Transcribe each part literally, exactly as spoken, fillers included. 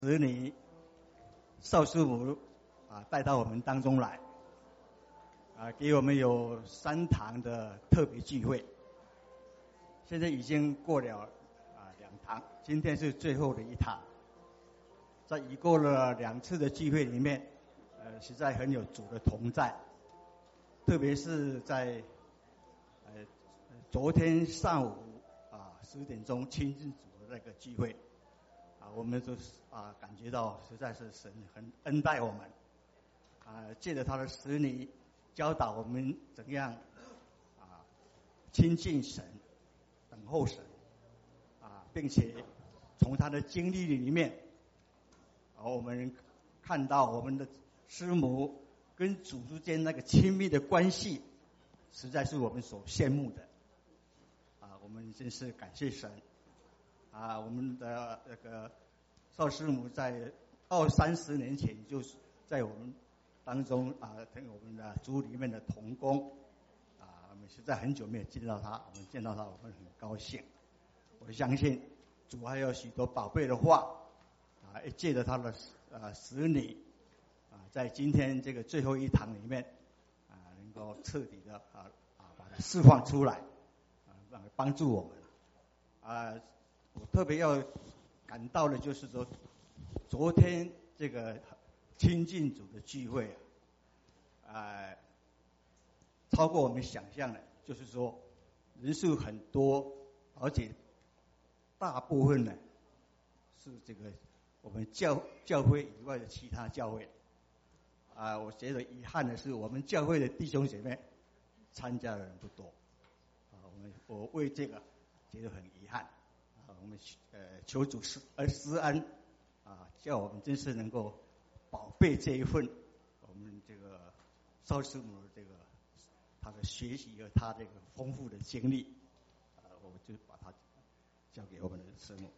子女邵师母啊带到我们当中来，啊，给我们有三堂的特别聚会。现在已经过了啊两堂，今天是最后的一堂。在已过了两次的聚会里面，呃，实在很有主的同在，特别是在呃昨天上午啊十点钟亲近主的那个聚会。啊，我们都啊感觉到实在是神很恩待我们，啊，借着他的使女教导我们怎样啊亲近神、等候神，啊，并且从他的经历里面，啊，我们看到我们的师母跟主之间那个亲密的关系，实在是我们所羡慕的，啊，我们真是感谢神。啊，我们的那个邵师母在二三十年前就是在我们当中啊，跟我们的组里面的同工啊，我们实在很久没有见到他，我们见到他我们很高兴。我相信主还有许多宝贝的话啊，借着他的呃使女啊，在今天这个最后一堂里面啊，能够彻底的啊啊把它释放出来啊，让帮助我们啊。我特别要感到的就是说，昨天这个亲近主的聚会啊，呃，超过我们想象的，就是说人数很多，而且大部分呢是这个我们教教会以外的其他教会啊，呃，我觉得遗憾的是，我们教会的弟兄姐妹参加的人不多啊，我们我为这个觉得很遗憾。我们呃求主施呃施恩啊，叫我们真是能够宝贝这一份我们这个邵师母这个他的学习和他这个丰富的经历，啊，我们就把它交给我们的师母。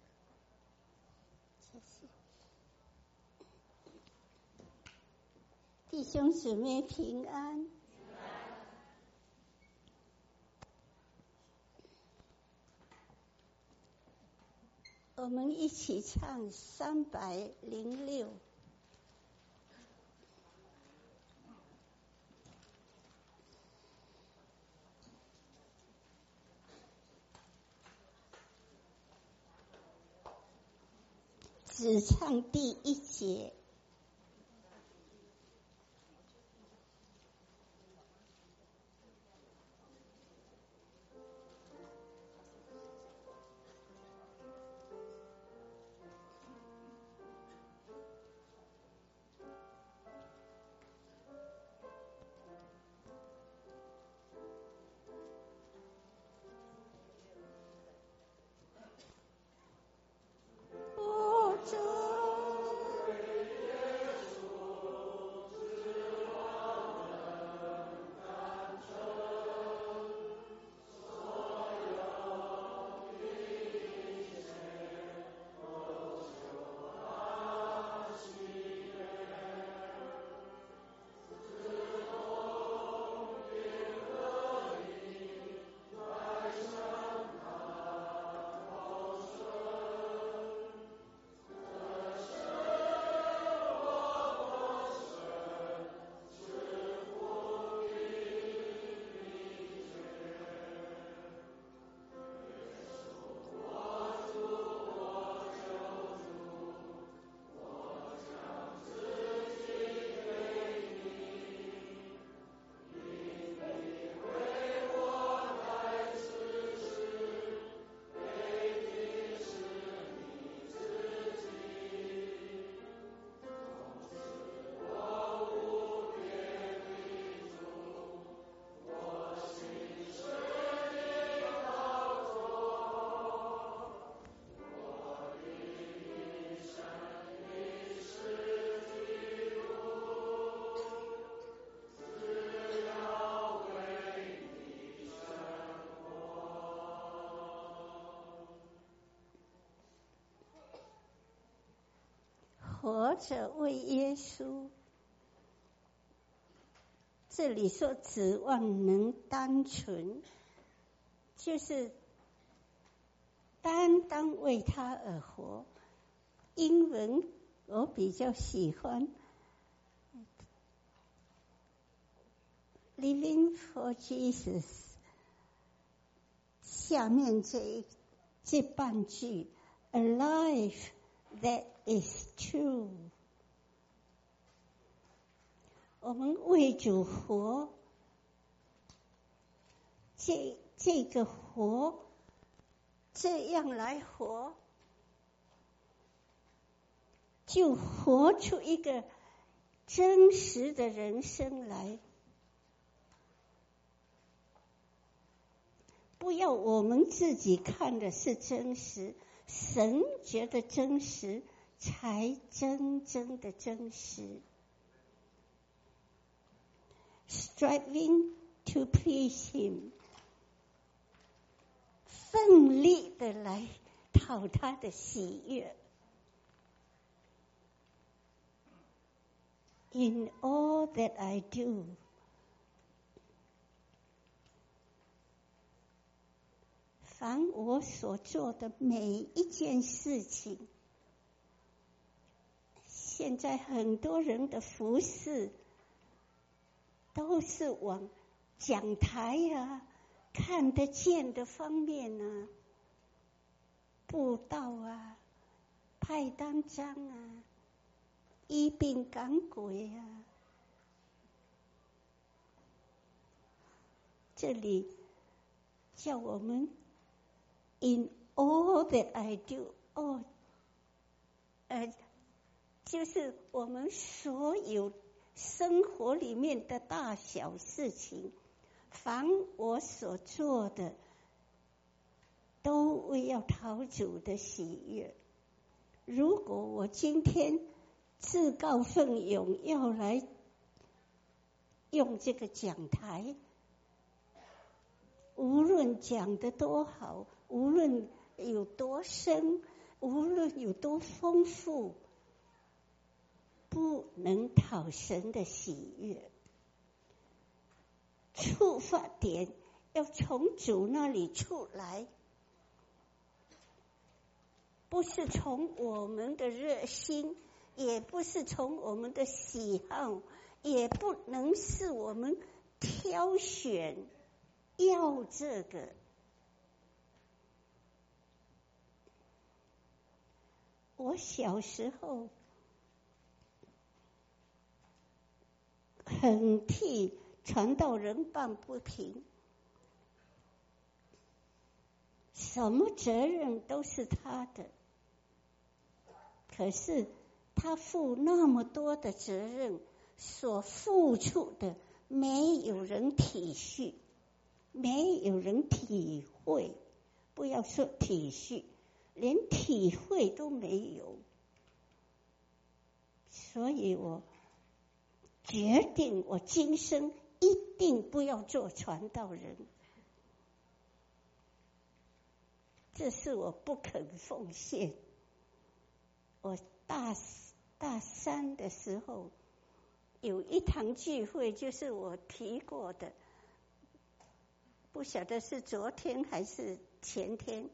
谢谢。弟兄姊妹平安。我们一起唱三百零六。只唱第一节。活着为耶稣，这里说指望能单纯，就是单单为他而活， 英文我比较喜欢 Living for Jesus 下面这一这半句 A life that is true， 我们为主活，这这个活这样来活，就活出一个真实的人生来。不要我们自己看的是真实，神觉得真实才真正的真实。Striving to please Him， 奋力的来讨他的喜悦。In all that I do， 凡我所做的每一件事情，现在很多人的服事都是往讲台啊、看得见的方面啊，布道啊、派单张啊、医病赶鬼啊。这里叫我们 In all that I do， 哦，呃，就是我们所有生活里面的大小事情，凡我所做的，都为要讨主的喜悦。如果我今天自告奋勇要来用这个讲台，无论讲得多好，无论有多深，无论有多丰富，不能讨神的喜悦。出发点要从主那里出来，不是从我们的热心，也不是从我们的喜好，也不能是我们挑选要这个。我小时候很替传道人抱不平，什么责任都是他的，可是他负那么多的责任，所付出的没有人体恤，没有人体会，不要说体恤，连体会都没有。所以我决定我今生一定不要做传道人，这是我不肯奉献。我大大三的时候有一堂聚会，就是我提过的，不晓得是昨天还是前天，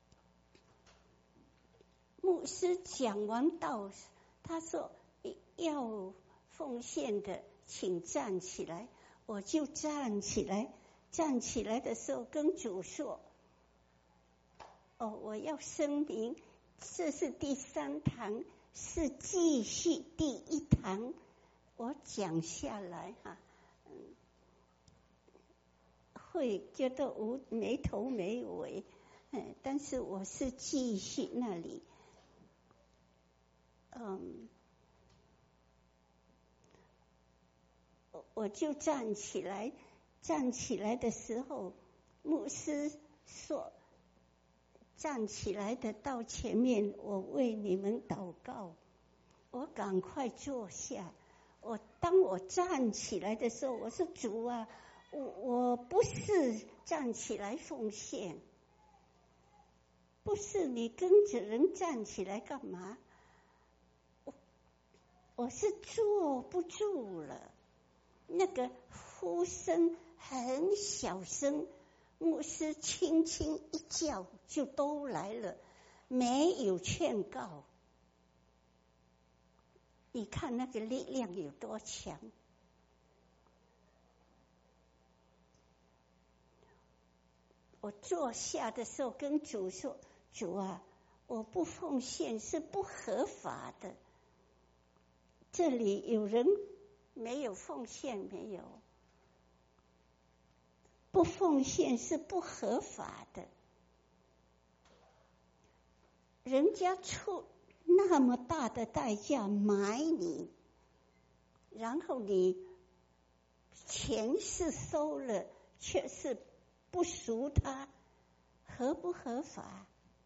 牧师讲完道，他说要奉献的请站起来，我就站起来。站起来的时候跟主说，哦，我要声明，这是第三堂，是继续第一堂。我讲下来哈，嗯，会觉得无没头没尾，嗯，但是我是继续那里，嗯，我就站起来。站起来的时候，牧师说，站起来的到前面，我为你们祷告。我赶快坐下。我当我站起来的时候，我说主啊，我我不是站起来奉献，不是你跟着人站起来干嘛？我我是坐不住了。那个呼声很小声，牧师轻轻一叫就都来了，没有劝告， 你看那个力量有多强。我坐下的时候跟主说，主啊，我不奉献是不合法的。这里有人没有奉献？没有。不奉献是不合法的。人家出那么大的代价买你，然后你钱是收了，却是不赎他，合不合法？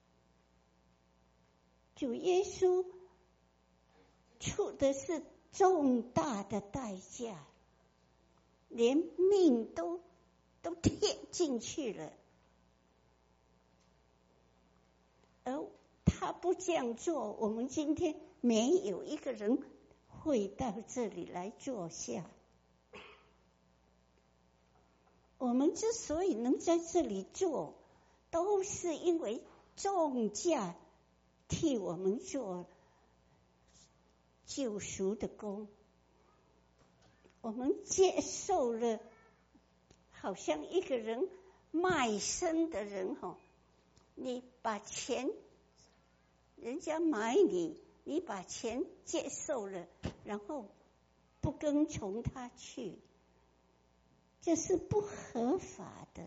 主耶稣出的是重大的代价，连命都都贴进去了，而他不这样做，我们今天没有一个人会到这里来坐下。我们之所以能在这里坐，都是因为重价替我们做救赎的功。我们接受了，好像一个人卖身的人哈，你把钱，人家买你，你把钱接受了，然后不跟从他去，这是不合法的。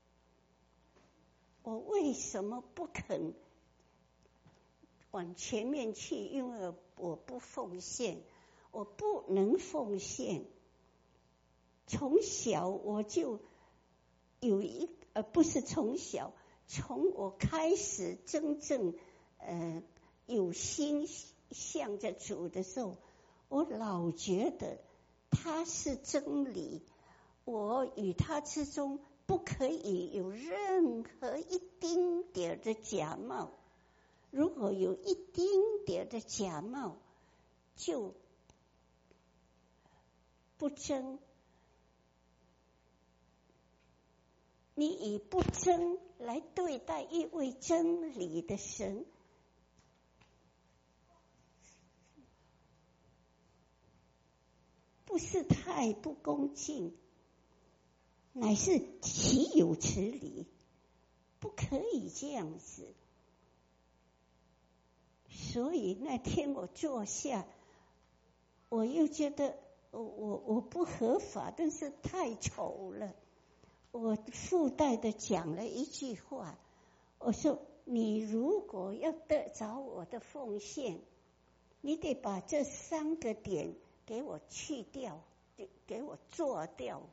我为什么不肯往前面去？因为我不奉献，我不能奉献。从小我就有一呃，不是从小，从我开始真正呃有心向着主的时候，我老觉得他是真理，我与他之中不可以有任何一丁点的假冒。如果有一丁点的假冒，就不争。你以不争来对待一位真理的神，不是太不恭敬，乃是岂有此理，不可以这样子。所以那天我坐下，我又觉得我我我不合法，但是太丑了。我附带的讲了一句话，我说你如果要得着我的奉献，你得把这三个点给我去掉，给我做掉。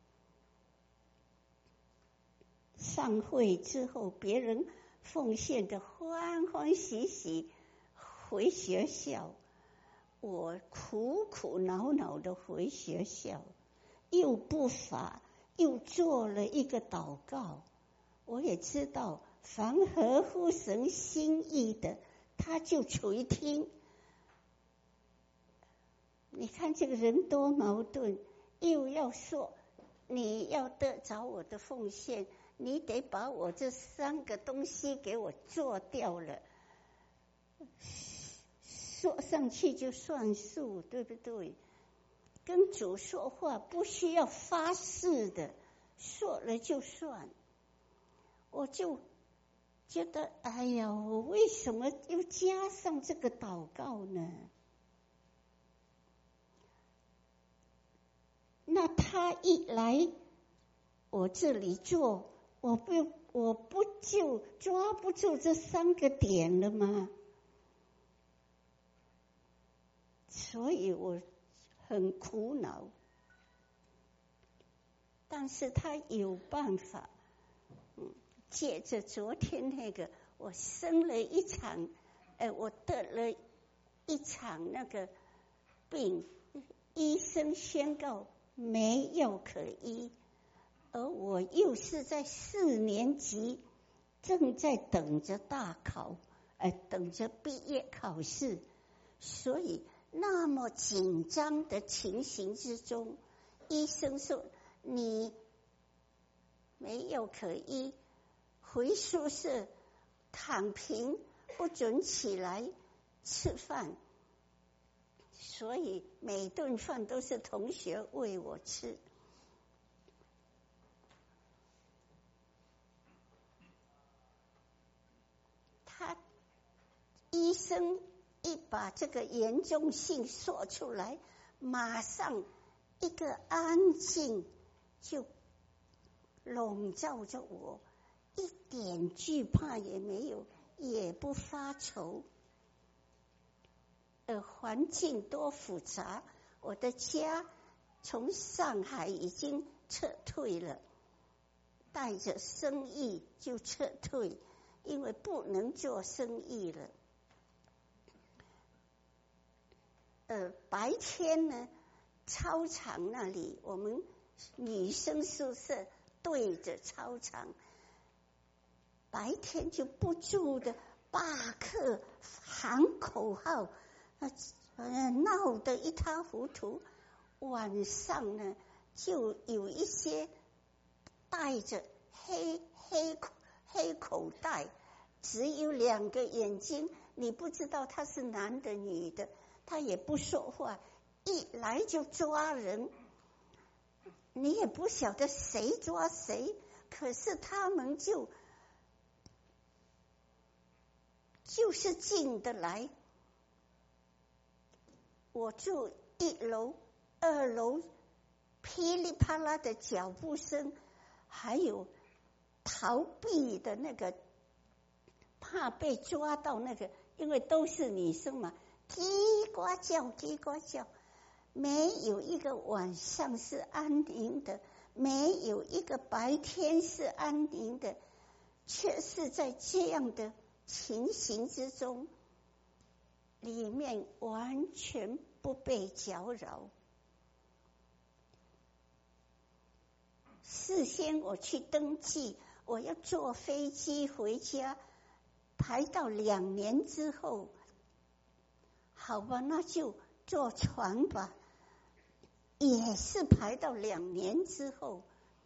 上会之后，别人奉献的欢欢喜喜回学校，我苦苦恼恼的回学校，又不法，又做了一个祷告。我也知道凡合乎神心意的，他就垂听。你看这个人多矛盾，又要说你要得着我的奉献，你得把我这三个东西给我做掉了，说上去就算数，对不对？跟主说话不需要发誓的，说了就算。我就觉得，哎呀，我为什么又加上这个祷告呢？那他一来我这里做，我不我不就抓不住这三个点了吗？所以我很苦恼，但是他有办法。嗯，借着昨天那个，我生了一场，呃，我得了一场那个病，医生宣告没药可医，而我又是在四年级，正在等着大考，呃，等着毕业考试，所以那么紧张的情形之中，医生说你没有可医，回宿舍躺平，不准起来吃饭。 所以每顿饭都是同学喂我吃。他医生一把这个严重性说出来，马上一个安静就笼罩着我，一点惧怕也没有，也不发愁。呃，环境多复杂，我的家从上海已经撤退了，带着生意就撤退，因为不能做生意了。呃，白天呢，操场那里我们女生宿舍对着操场，白天就不住的罢课喊口号，呃，闹得一塌糊涂。晚上呢，就有一些带着黑黑黑口袋，只有两个眼睛，你不知道他是男的女的，他也不说话，一来就抓人，你也不晓得谁抓谁，可是他们就就是进得来。我住一楼，二楼噼里啪啦的脚步声，还有逃避的那个怕被抓到那个，因为都是女生嘛，叽呱叫叽呱叫，没有一个晚上是安宁的，没有一个白天是安宁的，却是在这样的情形之中，里面完全不被搅扰。事先我去登记，我要坐飞机回家，排到两年之后，好吧，那就坐船吧，也是排到两年之后，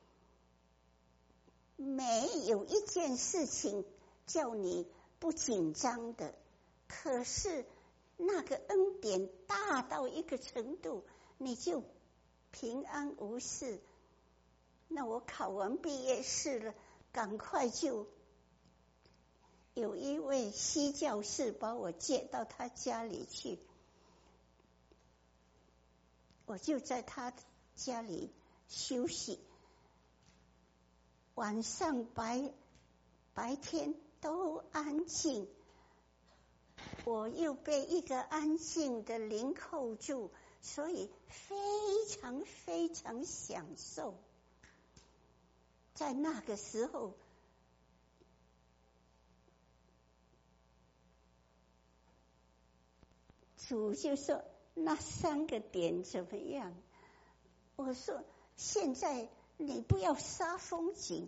没有一件事情叫你不紧张的，可是那个恩典大到一个程度，你就平安无事。那我考完毕业试了，赶快就有一位西教士把我接到他家里去，我就在他家里休息，晚上白白天都安静，我又被一个安静的灵扣住，所以非常非常享受。在那个时候，主就说那三个点怎么样？我说现在你不要杀风景，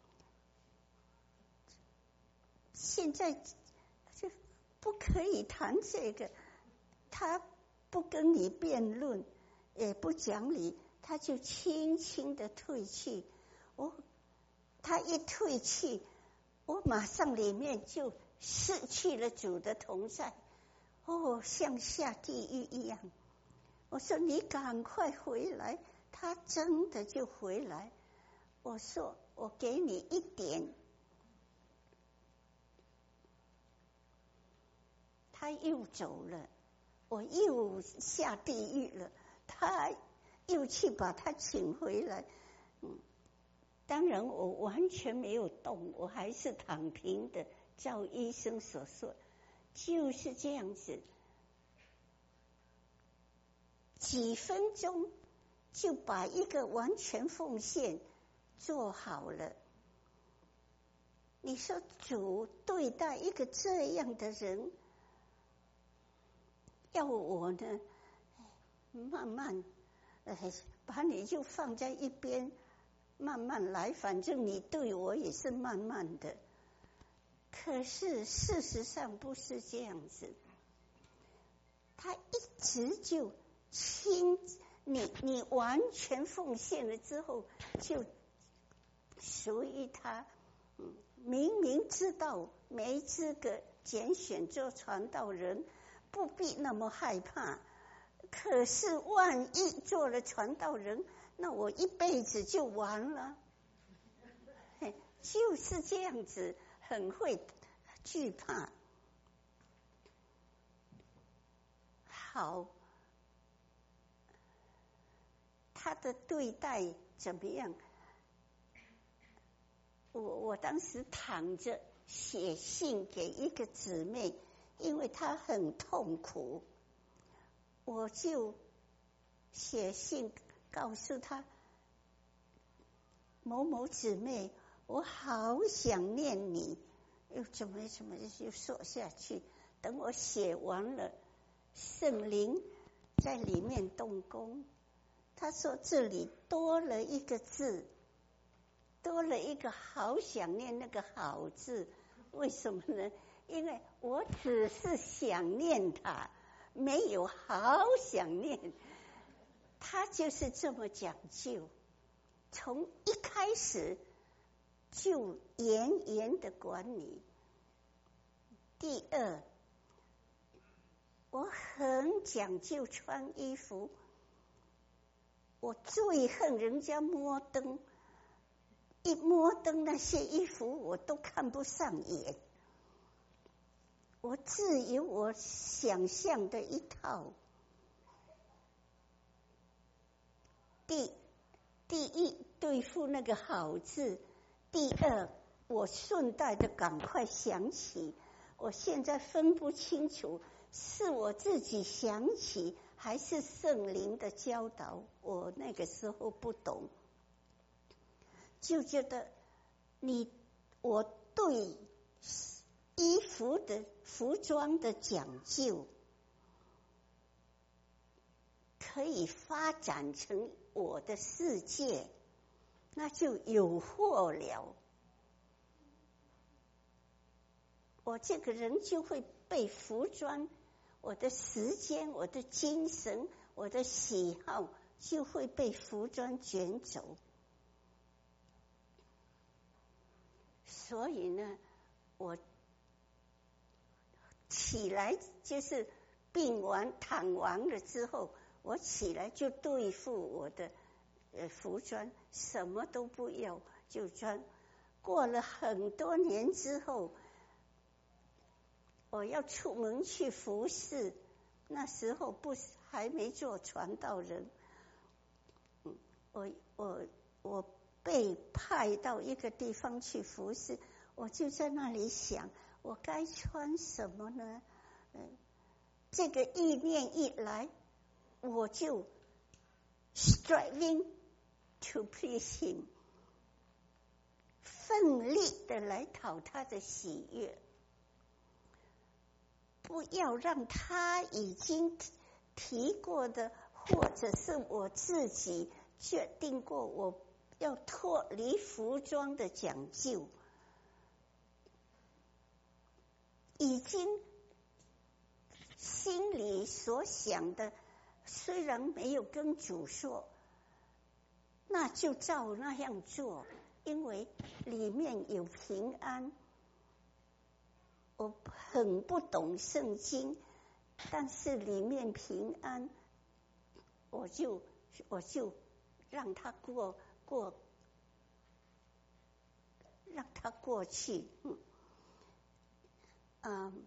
现在就不可以谈这个。他不跟你辩论，也不讲理，他就轻轻的退去。我他一退去，我马上里面就失去了主的同在，哦，像下地狱一样。我说你赶快回来，他真的就回来。我说我给你一点，他又走了，我又下地狱了，他又去把他请回来。嗯，当然我完全没有动，我还是躺平的，照医生所说，就是这样子。几分钟就把一个完全奉献做好了。你说主对待一个这样的人，要我呢慢慢把你就放在一边，慢慢来，反正你对我也是慢慢的。可是事实上不是这样子，他一直就亲你，你完全奉献了之后，就属于他。嗯，明明知道没资格拣选做传道人，不必那么害怕。 可是万一做了传道人，那我一辈子就完了。就是这样子，很会惧怕。好，他的对待怎么样？我我当时躺着写信给一个姊妹，因为她很痛苦，我就写信告诉她，某某姊妹，我好想念你，又怎么怎么就说下去。等我写完了，圣灵在里面动工。他说这里多了一个字，多了一个好想念那个好字。为什么呢？因为我只是想念他，没有好想念。他就是这么讲究，从一开始就严严的管你。第二，我很讲究穿衣服，我最恨人家摸灯，一摸灯那些衣服我都看不上眼，我自有我想象的一套。第第一，对付那个好字；第二，我顺带的赶快想起，我现在分不清楚是我自己想起还是圣灵的教导，我那个时候不懂，就觉得你我对衣服的服装的讲究可以发展成我的世界，那就有祸了。我这个人就会被服装，我的时间、我的精神、我的喜好就会被服装卷走。所以呢，我起来就是病完躺完了之后，我起来就对付我的呃服装，什么都不要就穿。过了很多年之后，我要出门去服侍，那时候不还没做传道人，嗯，我我我被派到一个地方去服侍，我就在那里想，我该穿什么呢？嗯，这个意念一来，我就 striving to please him， 奋力的来讨他的喜悦。不要让他已经提过的，或者是我自己决定过我要脱离服装的讲究，已经心里所想的虽然没有跟主说，那就照那样做，因为里面有平安。我很不懂圣经，但是里面平安，我就我就让他过过，让他过去。嗯，嗯，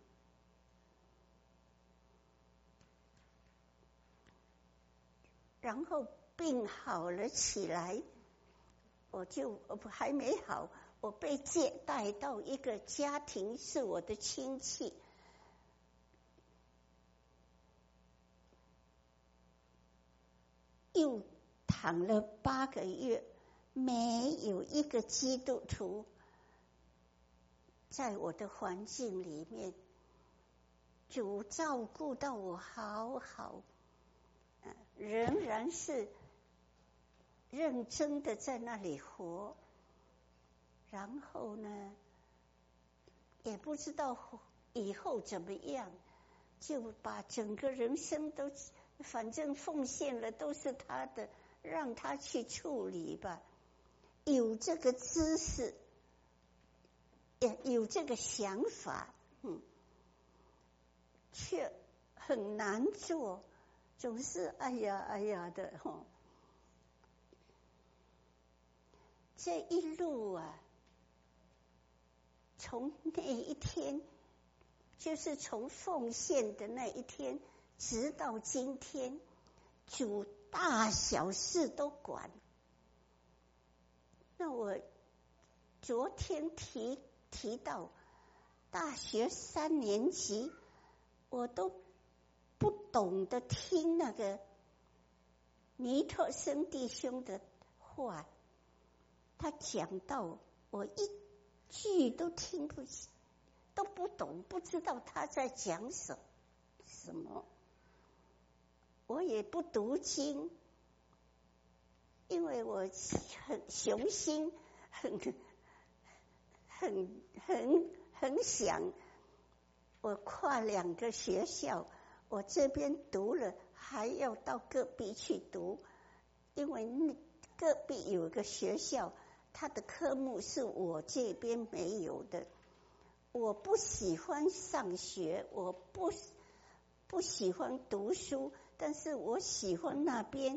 然后病好了起来，我就还没好。我被接待到一个家庭，是我的亲戚，又躺了八个月，没有一个基督徒在我的环境里面，主照顾到我好好，仍然是认真的在那里活。然后呢，也不知道以后怎么样，就把整个人生都反正奉献了，都是他的，让他去处理吧。有这个知识，也有这个想法，嗯，却很难做。 总是哎呀哎呀的哈、哦。这一路啊，从那一天，就是从奉献的那一天，直到今天，主大小事都管。那我昨天提提到大学三年级，我都不懂得听那个尼特森弟兄的话，他讲到我一句都听不清，都不懂，不知道他在讲什什么。我也不读经，因为我很雄心，很很很很想，我跨两个学校，我这边读了还要到隔壁去读，因为那隔壁有个学校，它的科目是我这边没有的。我不喜欢上学，我不不喜欢读书，但是我喜欢那边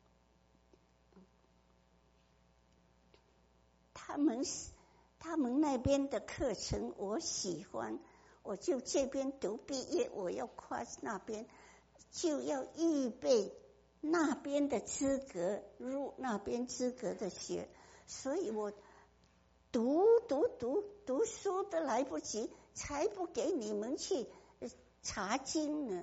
他们他们那边的课程，我喜欢，我就这边读毕业，我要跨那边，就要预备那边的资格，入那边资格的学，所以我读读读读书都来不及，才不给你们去查经呢。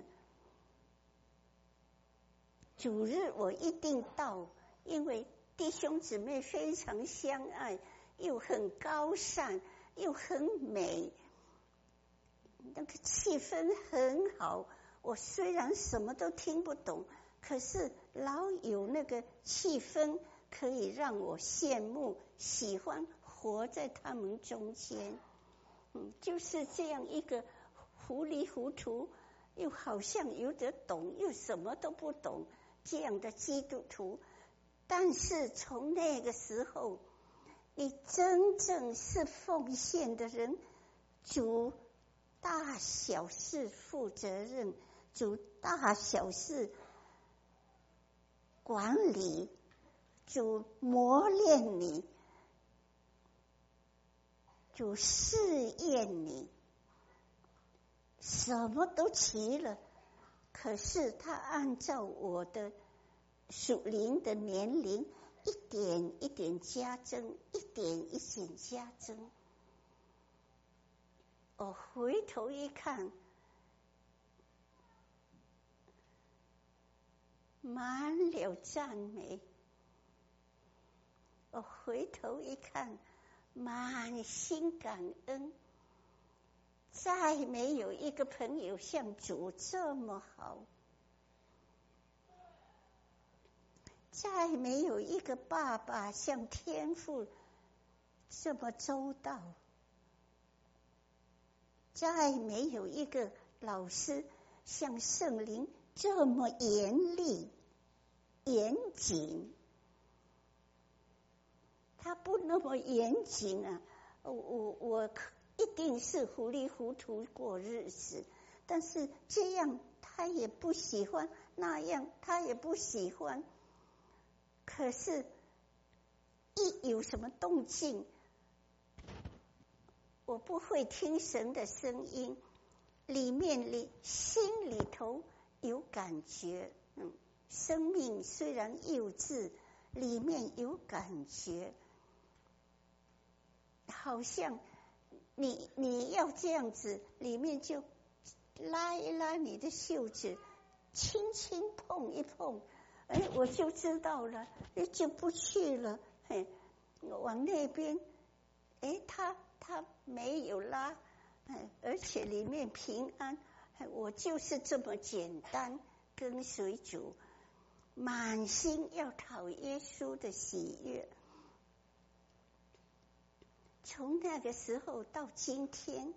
主日我一定到，因为弟兄姊妹非常相爱，又很高尚，又很美，那个气氛很好。我虽然什么都听不懂，可是老有那个气氛可以让我羡慕，喜欢活在他们中间。嗯，就是这样一个糊里糊涂，又好像有点懂，又什么都不懂这样的基督徒。但是从那个时候，你真正是奉献的人，主大小事负责任，主大小事管理，主磨练你，主试验你，什么都齐了。可是他按照我的属灵的年龄，一点一点加增，一点一点加增。我回头一看，满了赞美。我回头一看，满心感恩。再没有一个朋友像主这么好，再没有一个爸爸像天父这么周到，再没有一个老师像圣灵这么严厉严谨。他不那么严谨啊，我我一定是糊里糊涂过日子，但是这样他也不喜欢，那样他也不喜欢。可是一有什么动静，我不会听神的声音，里面里心里头有感觉。嗯，生命虽然幼稚，里面有感觉，好像你你要这样子，里面就拉一拉你的袖子，轻轻碰一碰，哎，我就知道了，就不去了。嘿，往那边，哎，他他没有拉，哎，而且里面平安，哎，我就是这么简单跟随主，满心要讨耶稣的喜悦。从那个时候到今天，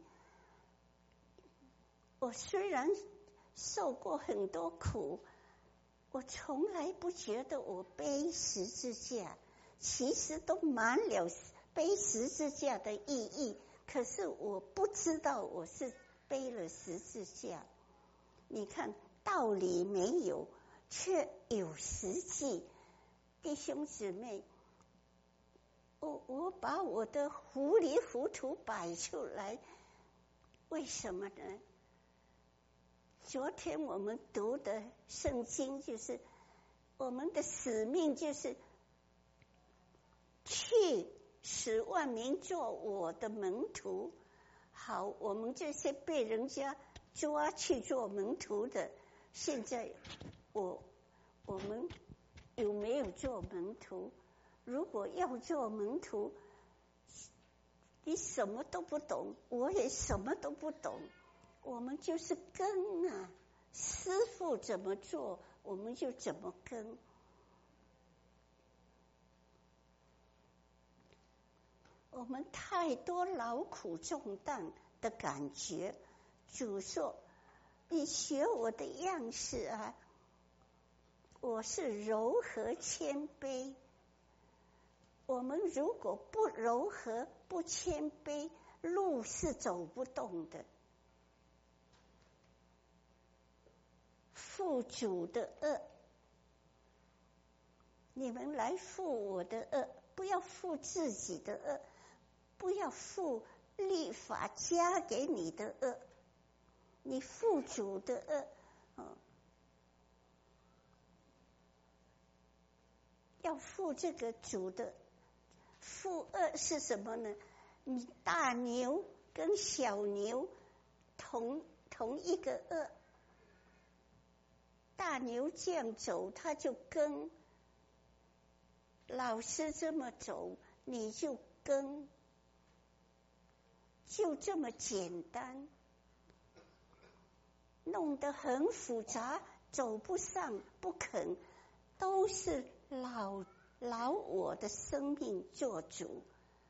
我虽然受过很多苦，我从来不觉得我背十字架，其实都满了背十字架的意义，可是我不知道我是背了十字架。你看道理没有， 却有实际。弟兄姊妹，我我把我的糊里糊涂摆出来，为什么呢？昨天我们读的圣经就是我们的使命，就是去使万民做我的门徒。好，我们这些被人家抓去做门徒的，现在我我们有没有做门徒？如果要做门徒，你什么都不懂，我也什么都不懂，我们就是跟啊，师父怎么做，我们就怎么跟。我们太多劳苦重担的感觉，主说你学我的样式啊，我是柔和谦卑。我们如果不柔和不谦卑，路是走不动的。负主的恶，你们来负我的恶，不要负自己的恶，不要负律法加给你的恶，你负主的恶、哦、要负这个主的。负恶是什么呢？你大牛跟小牛同同一个恶，大牛这样走，他就跟，老师这么走，你就跟，就这么简单，弄得很复杂，走不上，不肯，都是老老我的生命做主。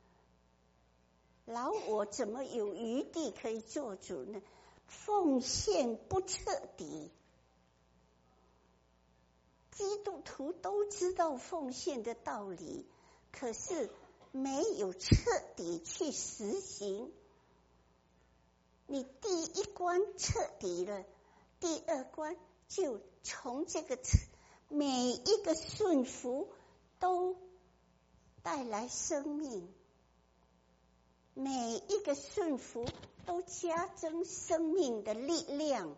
老我怎么有余地可以做主呢？奉献不彻底。基督徒都知道奉献的道理，可是没有彻底去实行。你第一关彻底了，第二关就从这个每一个顺服都带来生命，每一个顺服都加增生命的力量。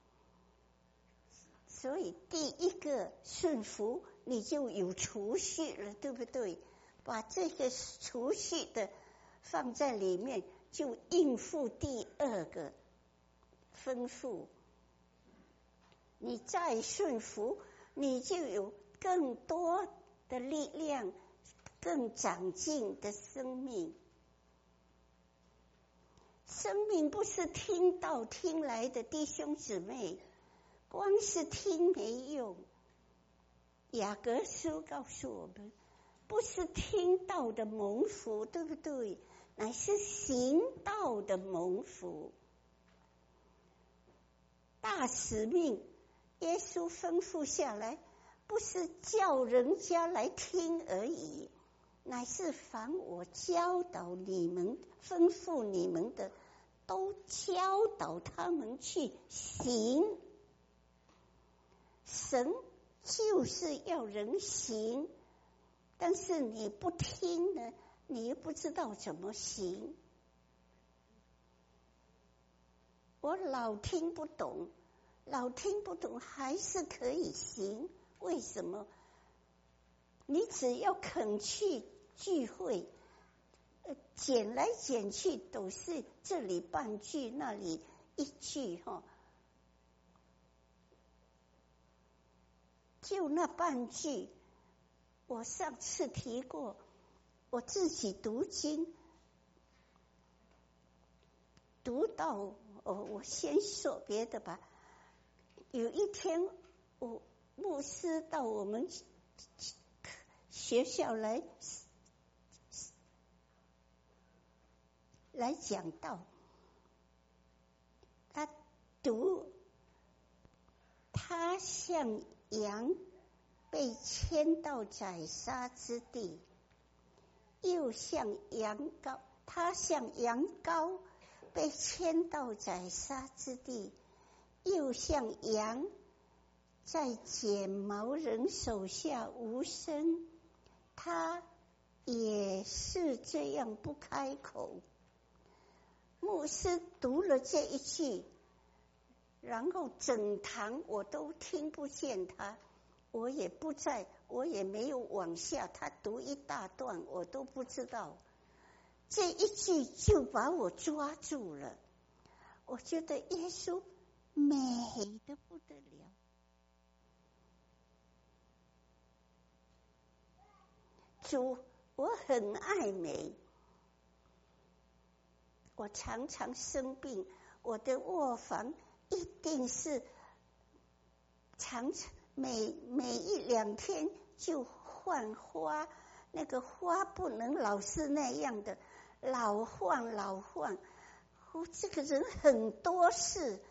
所以第一个顺服你就有储蓄了，对不对？把这个储蓄的放在里面，就应付第二个吩咐。你再顺服，你就有更多的力量，更长进的生命。生命不是听道听来的，弟兄姊妹，光是听没用。雅各书告诉我们，不是听道的蒙福，对不对？乃是行道的蒙福。大使命，耶稣吩咐下来，不是叫人家来听而已，乃是凡我教导你们、吩咐你们的，都教导他们去行。神就是要人行，但是你不听呢，你又不知道怎么行。我老听不懂，老听不懂还是可以行。为什么？你只要肯去聚会，呃，捡来捡去都是这里半句那里一句哈，就那半句。我上次提过，我自己读经读到哦，我先说别的吧。有一天，我牧师到我们学校来来讲道，他读他像羊被牵到宰杀之地，又像羊羔，他像羊羔被牵到宰杀之地，又像羊在剪毛人手下无声，他也是这样不开口。牧师读了这一句，然后整堂我都听不见他，我也不在，我也没有往下，他读一大段我都不知道，这一句就把我抓住了。我觉得耶稣美得不得了，主，我很爱美，我常常生病，我的卧房一定是常常每每一两天就换花，那个花不能老是那样的，老换老换。我这个人很多事，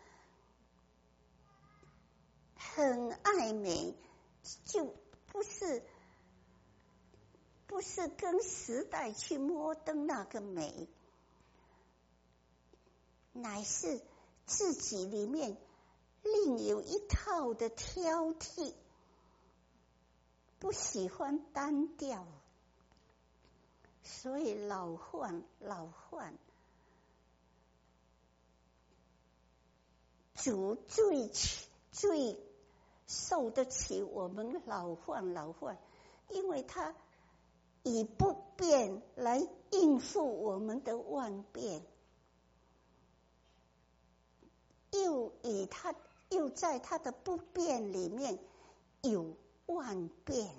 很爱美，就不是不是跟时代去摩登那个美，乃是自己里面另有一套的挑剔，不喜欢单调，所以老换老换。主最最受得起我们老换老换，因为他以不变来应付我们的万变，又以他又在他的不变里面有万变，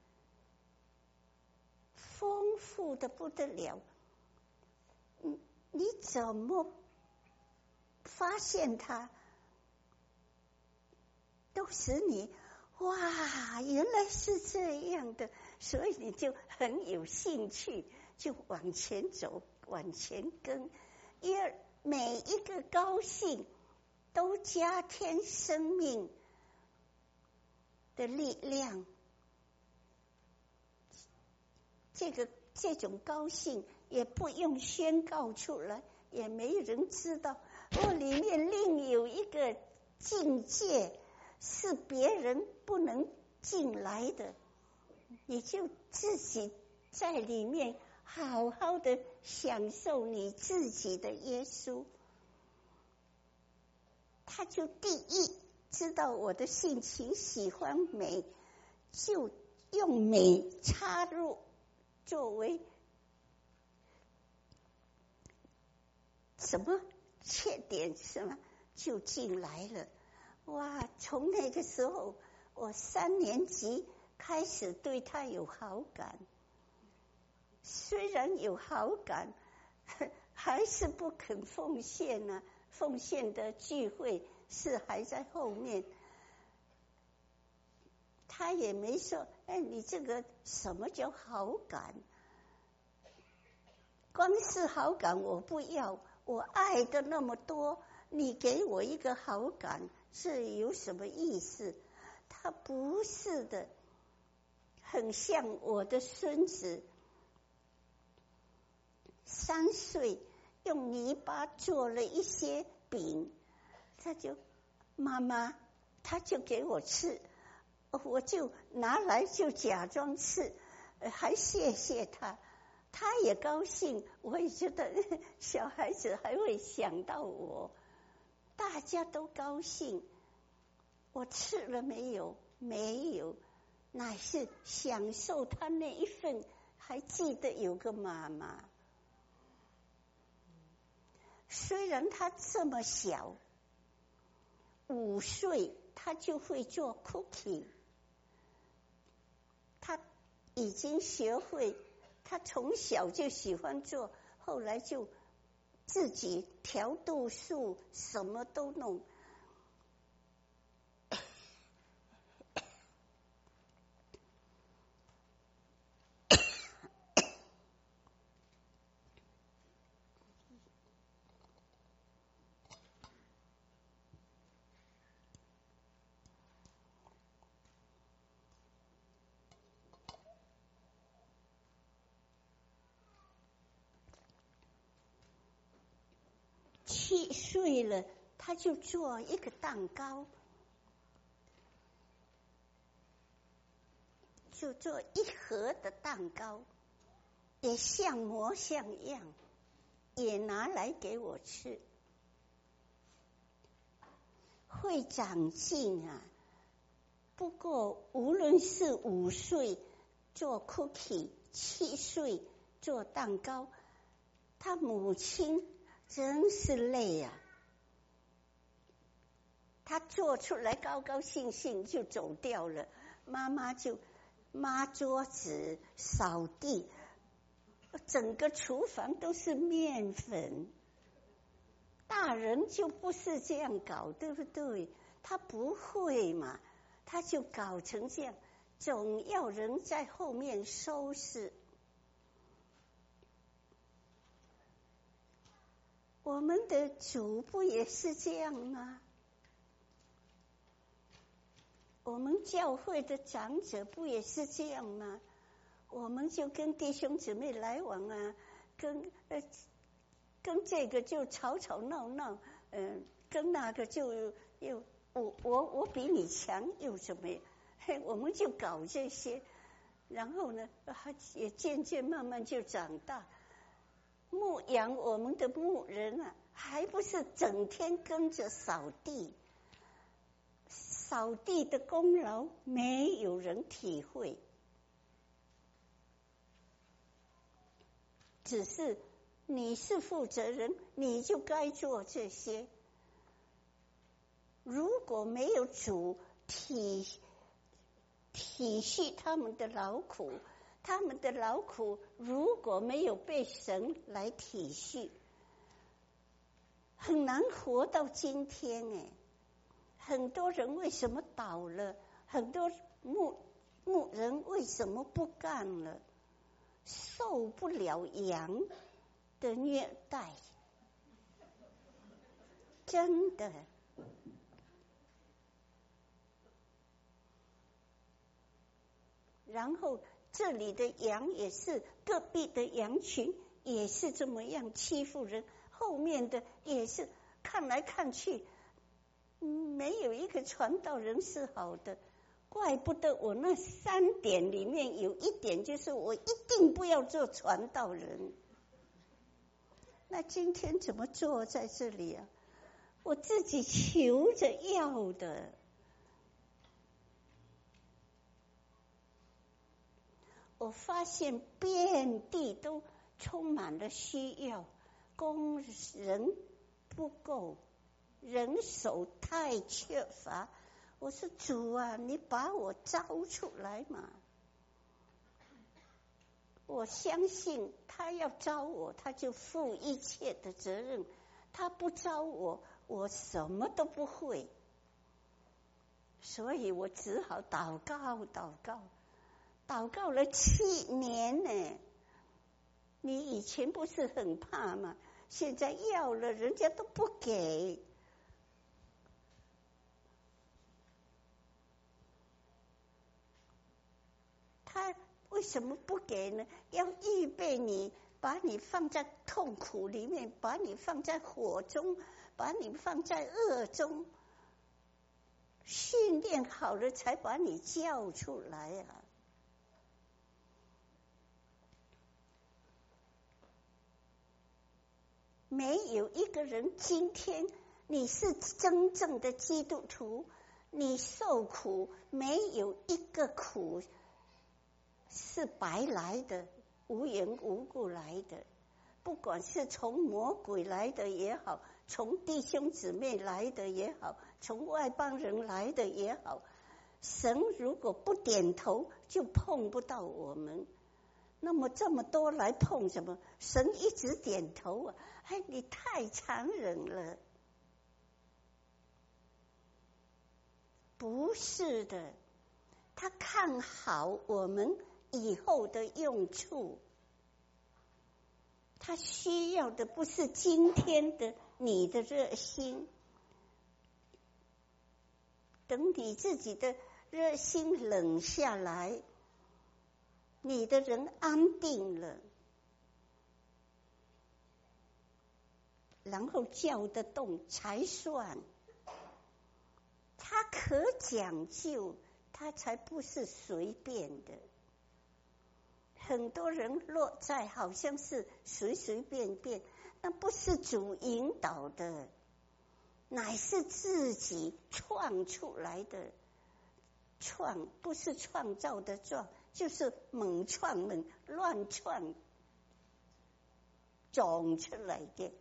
丰富的不得了。你你怎么发现他？都使你哇，原来是这样的，所以你就很有兴趣，就往前走，往前跟。因为每一个高兴都加添生命的力量，这个这种高兴也不用宣告出来，也没人知道。我里面另有一个境界，是别人不能进来的，你就自己在里面好好的享受你自己的耶稣。他就第一知道我的性情喜欢美，就用美插入作为什么缺点什么就进来了。哇！从那个时候，我三年级开始对他有好感，虽然有好感，还是不肯奉献呢、啊。奉献的聚会是还在后面，他也没说，哎，你这个什么叫好感？光是好感我不要，我爱的那么多，你给我一个好感，这有什么意思？他不是的，很像我的孙子，三岁用泥巴做了一些饼，他就妈妈，他就给我吃，我就拿来就假装吃，还谢谢他，他也高兴，我也觉得小孩子还会想到我，大家都高兴。我吃了没有？没有，乃是享受他那一份，还记得有个妈妈。虽然他这么小，五岁他就会做 cookie， 他已经学会，他从小就喜欢做，后来就自己调度数，什么都弄。七岁了，他就做一个蛋糕， 就做一盒的蛋糕，也像模像样，也拿来给我吃。会长进啊！不过无论是五岁做 cookie， 七岁做蛋糕，他母亲真是累啊！他做出来高高兴兴就走掉了，妈妈就抹桌子、扫地，整个厨房都是面粉。大人就不是这样搞，对不对？他不会嘛，他就搞成这样，总要人在后面收拾。我们的主不也是这样吗？我们教会的长者不也是这样吗？我们就跟弟兄姊妹来往啊，跟呃跟这个就吵吵闹闹，嗯、呃，跟那个就又我我我比你强又怎么样？嘿，我们就搞这些，然后呢，也渐渐慢慢就长大。牧养我们的牧人啊，还不是整天跟着扫地？扫地的功劳没有人体会，只是你是负责人，你就该做这些。如果没有主体体恤他们的劳苦，他们的劳苦如果没有被神来体恤，很难活到今天哎。很多人为什么倒了？很多牧牧人为什么不干了？受不了羊的虐待，真的。然后这里的羊也是，隔壁的羊群也是这么样欺负人，后面的也是，看来看去没有一个传道人是好的。怪不得我那三点里面有一点就是我一定不要做传道人。那今天怎么坐在这里啊？我自己求着要的。我发现遍地都充满了需要，工人不够，人手太缺乏。我说主啊，你把我招出来嘛！我相信他要招我，他就负一切的责任。他不招我，我什么都不会。所以我只好祷告，祷告。祷告了七年呢，你以前不是很怕吗？现在要了人家都不给。他为什么不给呢？要预备你，把你放在痛苦里面，把你放在火中，把你放在恶中，训练好了才把你叫出来啊。没有一个人今天你是真正的基督徒，你受苦没有一个苦是白来的，无缘无故来的。不管是从魔鬼来的也好，从弟兄姊妹来的也好，从外邦人来的也好，神如果不点头就碰不到我们。那么这么多来碰什么？神一直点头啊！哎，你太残忍了。不是的，他看好我们以后的用处。他需要的不是今天的你的热心，等你自己的热心冷下来，你的人安定了，然后叫得动才算。他可讲究， 他才不是随便的。很多人落在好像是随随便便，那不是主引导的，乃是自己创出来的。创不是创造的创，就是猛创猛乱创长出来的。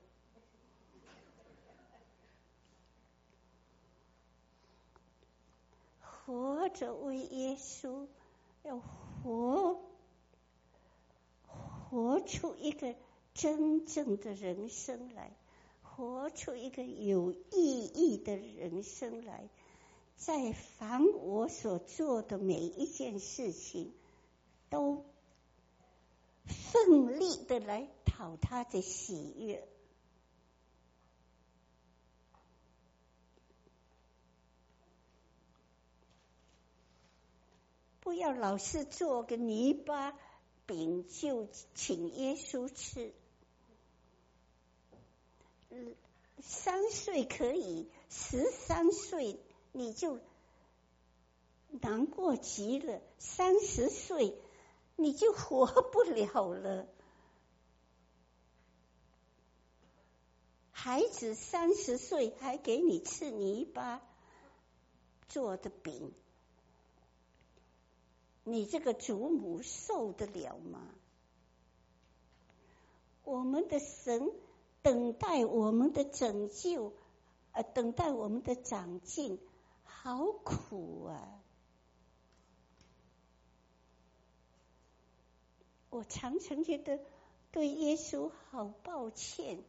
活着为耶稣，要活活出一个真正的人生来，活出一个有意义的人生来。在凡我所做的每一件事情，都奋力的来讨他的喜悦。不要老是做个泥巴饼就请耶稣吃。三岁可以，十三岁你就难过极了，三十岁你就活不了了。孩子三十岁还给你吃泥巴做的饼，你这个祖母受得了吗？我们的神等待我们的拯救，呃，等待我们的长进，好苦啊！我常常觉得对耶稣好抱歉，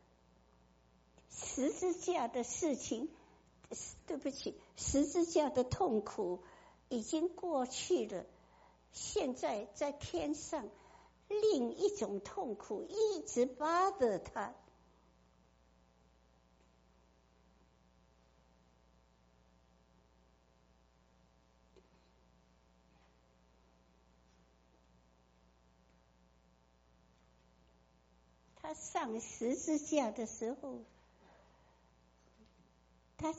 十字架的事情，对不起，十字架的痛苦已经过去了，现在在天上另一种痛苦一直巴着他。他上十字架的时候，他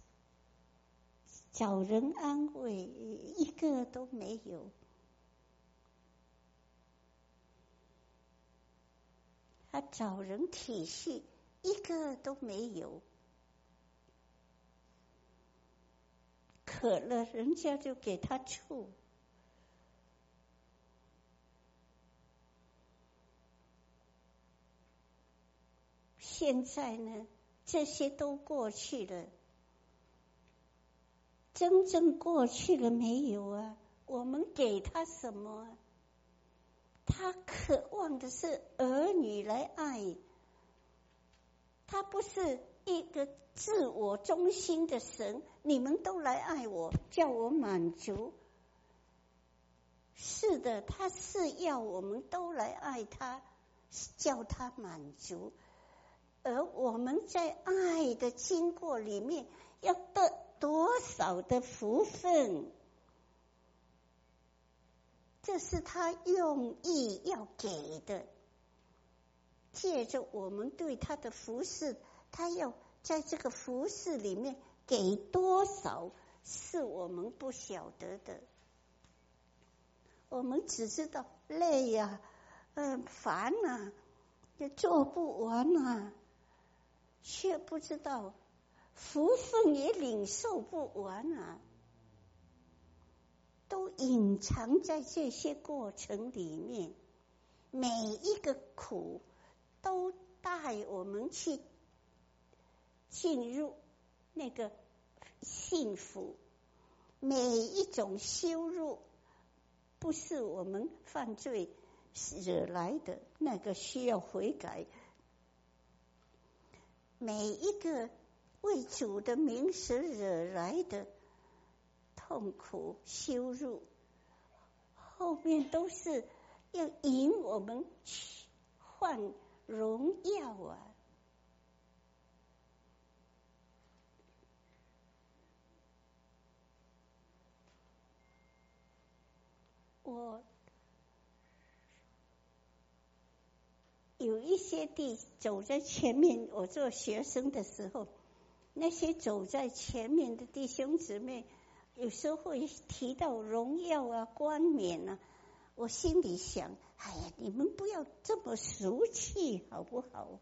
找人安慰，一个都没有。他找人体恤，一个都没有。渴了，人家就给他醋。现在呢，这些都过去了，真正过去了没有啊？我们给他什么？他渴望的是儿女来爱，他不是一个自我中心的神，你们都来爱我，叫我满足。是的，他是要我们都来爱他，叫他满足。而我们在爱的经过里面，要得多少的福分，这是他用意要给的。借着我们对他的服侍，他要在这个服侍里面给多少，是我们不晓得的。我们只知道累呀、啊，嗯、呃，烦啊，也做不完啊，却不知道福分也领受不完啊，都隐藏在这些过程里面。每一个苦都带我们去进入那个幸福，每一种羞辱不是我们犯罪惹来的，那个需要悔改。每一个为主的名时惹来的痛苦羞辱，后面都是要引我们去换荣耀啊！我有一些弟走在前面，我做学生的时候，那些走在前面的弟兄姊妹有时候会提到荣耀啊、冠冕啊，我心里想，哎呀，你们不要这么俗气好不好？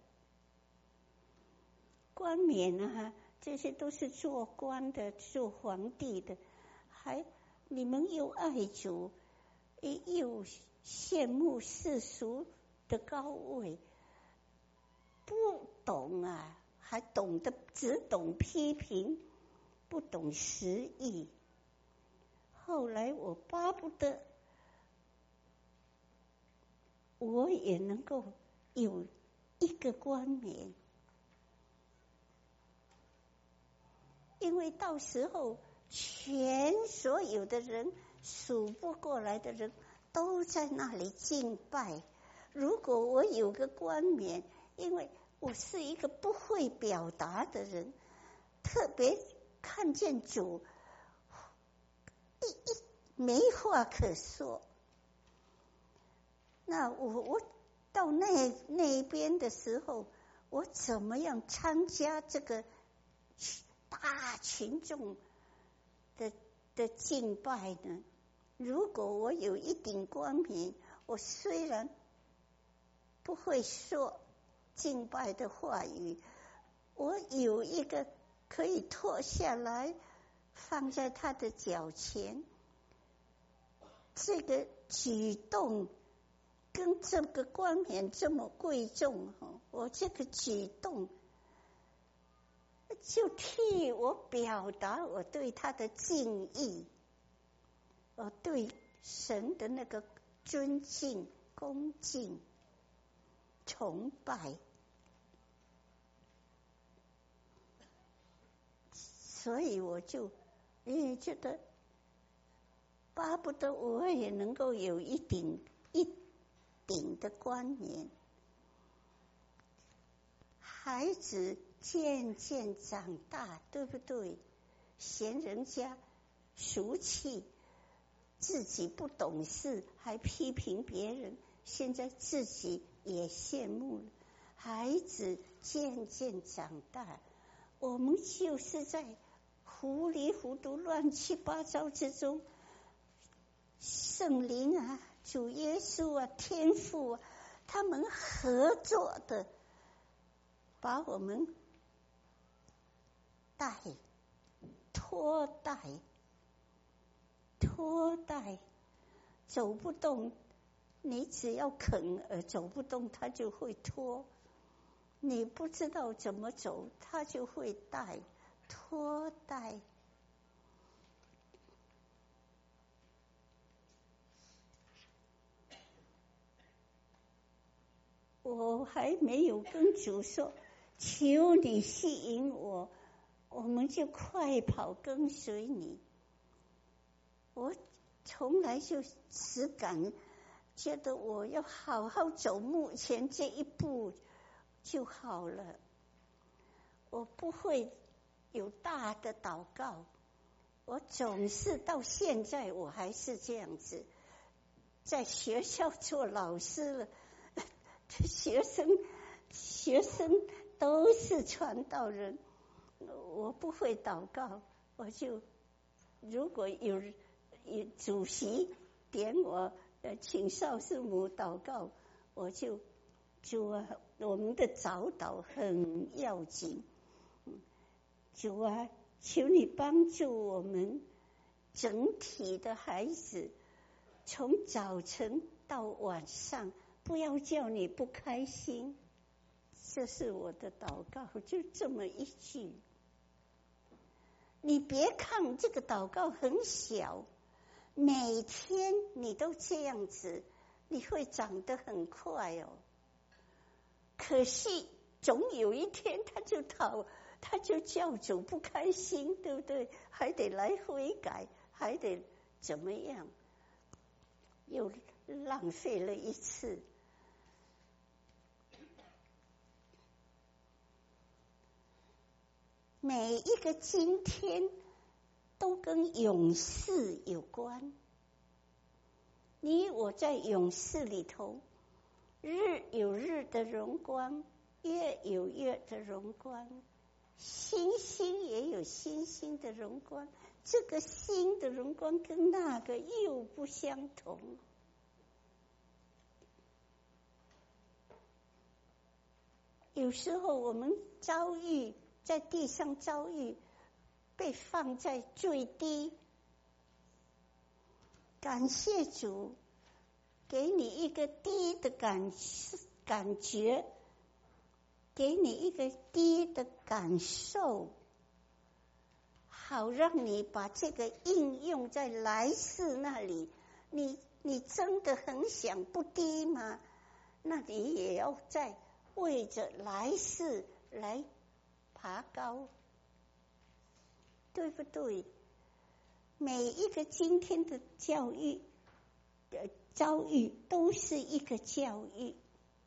冠冕啊，这些都是做官的、做皇帝的，还你们又爱主，又羡慕世俗的高位，不懂啊，还懂得只懂批评，不懂实意。后来我巴不得我也能够有一个冠冕，因为到时候全所有的人数不过来的人都在那里敬拜。如果我有个冠冕，因为我是一个不会表达的人，特别看见主一一没话可说，那我我到那那边的时候，我怎么样参加这个大群众的的敬拜呢？如果我有一顶冠冕，我虽然不会说敬拜的话语，我有一个可以脱下来放在他的脚前，这个举动跟这个冠冕这么贵重，我这个举动就替我表达我对他的敬意，我对神的那个尊敬、恭敬、崇拜。所以我就也觉得巴不得我也能够有一顶一顶的冠冕。孩子渐渐长大，对不对？嫌人家俗气，自己不懂事，还批评别人，现在自己也羡慕了。孩子渐渐长大，我们就是在糊里糊涂、乱七八糟之中，圣灵啊、主耶稣啊、天父啊，他们合作的把我们带、拖带、拖带，走不动，你只要肯而走不动，他就会拖；你不知道怎么走，他就会带。拖带，我还没有跟主说，求你吸引我，我们就快跑跟随你。我从来就只敢觉得我要好好走目前这一步就好了，我不会有大的祷告。我总是到现在我还是这样子，在学校做老师了，学生学生都是传道人，我不会祷告，我就如果有有主席点我呃请少师母祷告，我就主啊，我们的早祷很要紧，主啊，求你帮助我们整体的孩子，从早晨到晚上，不要叫你不开心。这是我的祷告，就这么一句。你别看这个祷告很小，每天你都这样子，你会长得很快哦。可惜总有一天他就讨他就叫主不开心，对不对？还得来悔改，还得怎么样？又浪费了一次。每一个今天都跟永世有关。你我在永世里头，日有日的荣光，月有月的荣光，星星也有星星的荣光， 这个新的荣光跟那个又不相同。有时候我们遭遇在地上遭遇，被放在最低，感谢主给你一个低的感感觉，给你一个低的感受，好让你把这个应用在来世那里。你你真的很想不低吗？那你也要在为着来世来爬高，对不对？每一个今天的教育的遭遇都是一个教育。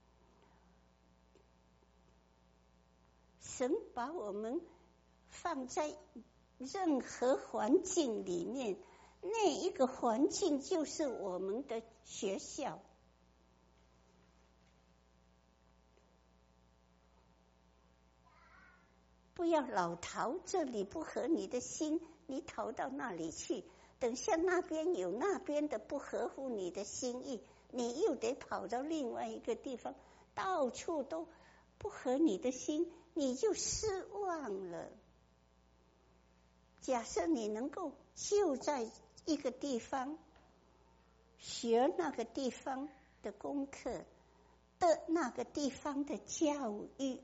神把我们放在任何环境里面，那一个环境就是我们的学校。不要老逃，这里不合你的心，你逃到那里去，等下那边有那边的不合乎你的心意，你又得跑到另外一个地方，到处都不合你的心，你就失望了。假设你能够就在一个地方学那个地方的功课，的那个地方的教育，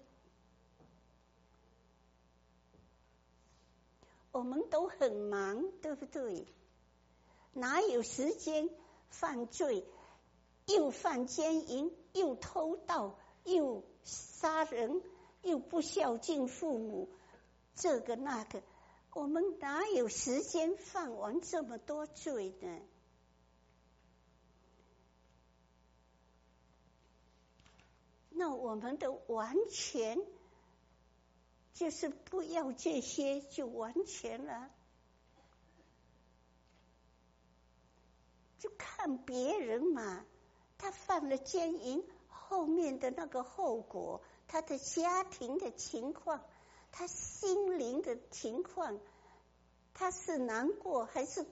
我们都很忙，对不对？哪有时间犯罪，又犯奸淫，又偷盗，又杀人，又不孝敬父母，这个那个，我们哪有时间犯完这么多罪呢？那我们的完全就是不要这些就完全了，就看别人嘛，他犯了奸淫，后面的那个后果，他的家庭的情况，他心灵的情况，他是难过还是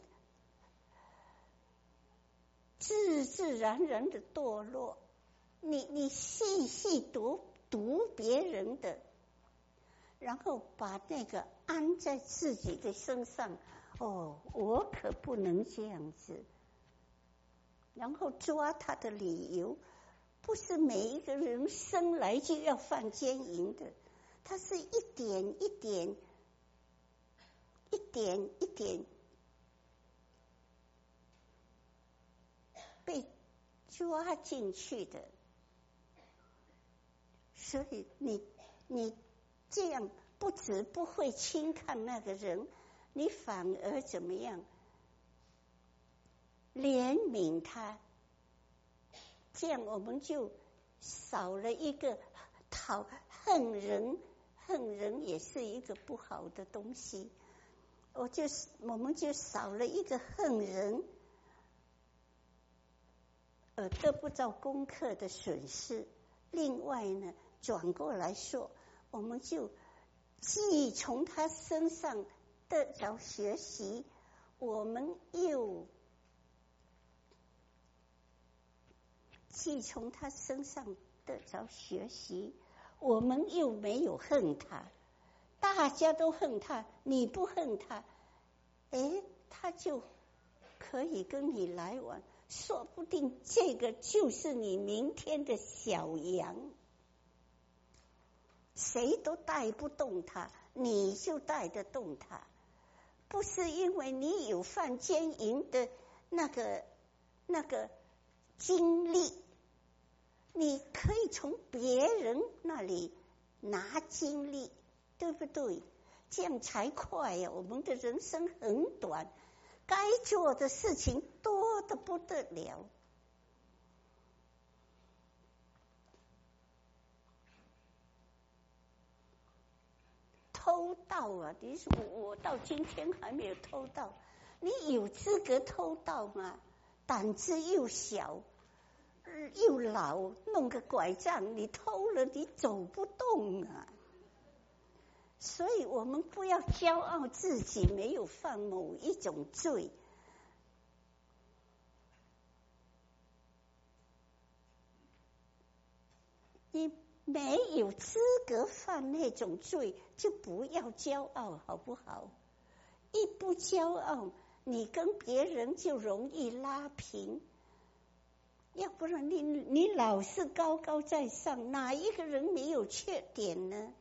自自然然的堕落？你你细细读读别人的，然后把那个安在自己的身上。哦，我可不能这样子。然后抓他的理由，不是每一个人生来就要犯奸淫的，他是一点一点、一点一点被抓进去的。所以你你这样不止不会轻看那个人，你反而怎么样？怜悯他，这样我们就少了一个讨恨人，恨人也是一个不好的东西。我就我们就少了一个恨人而得不到功课的损失。另外呢，转过来说，我们就既从他身上得着学习，我们又既从他身上得着学习，我们又没有恨他。大家都恨他，你不恨他，哎，他就可以跟你来往，说不定这个就是你明天的小羊。谁都带不动他，你就带得动他。不是因为你有犯奸淫的那个那个经历，你可以从别人那里拿经历，对不对？这样才快呀！我们的人生很短，该做的事情多得不得了。偷盗啊！你说我到今天还没有偷盗，你有资格偷盗吗？胆子又小又老，弄个拐杖，你偷了你走不动啊！ 所以我们不要骄傲自己没有犯某一种罪。你没有资格犯那种罪，就不要骄傲，好不好？一不骄傲，你跟别人就容易拉平。要不然你你老是高高在上，哪一个人没有缺点呢？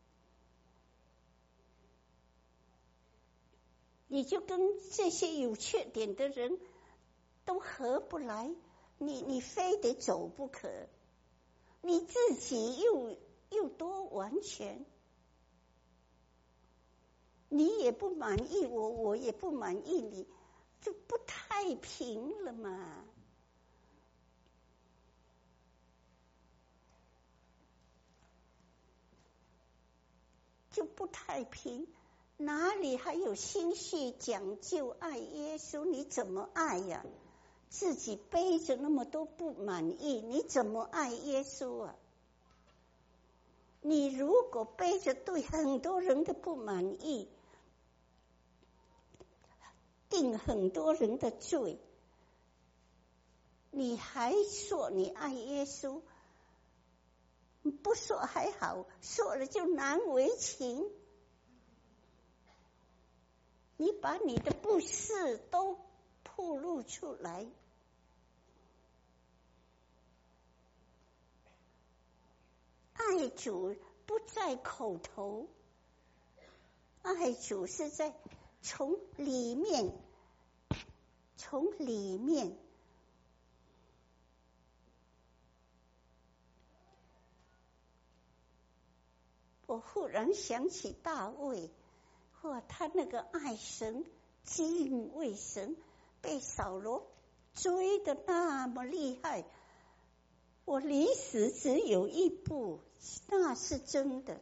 你就跟这些有缺点的人都合不来，你你非得走不可。你自己又又多完全，你也不满意我，我也不满意你，就不太平了嘛。就不太平，哪里还有心绪讲究爱耶稣？你怎么爱呀？自己背着那么多不满意，你怎么爱耶稣啊？你如果背着对很多人的不满意，定很多人的罪，你还说你爱耶稣？不说还好，说了就难为情。你把你的不是都暴露出来。爱主不在口头，爱主是在从里面，从里面。我忽然想起大卫，哇，他那个爱神、敬畏神，被扫罗追得那么厉害，我离死只有一步，那是真的。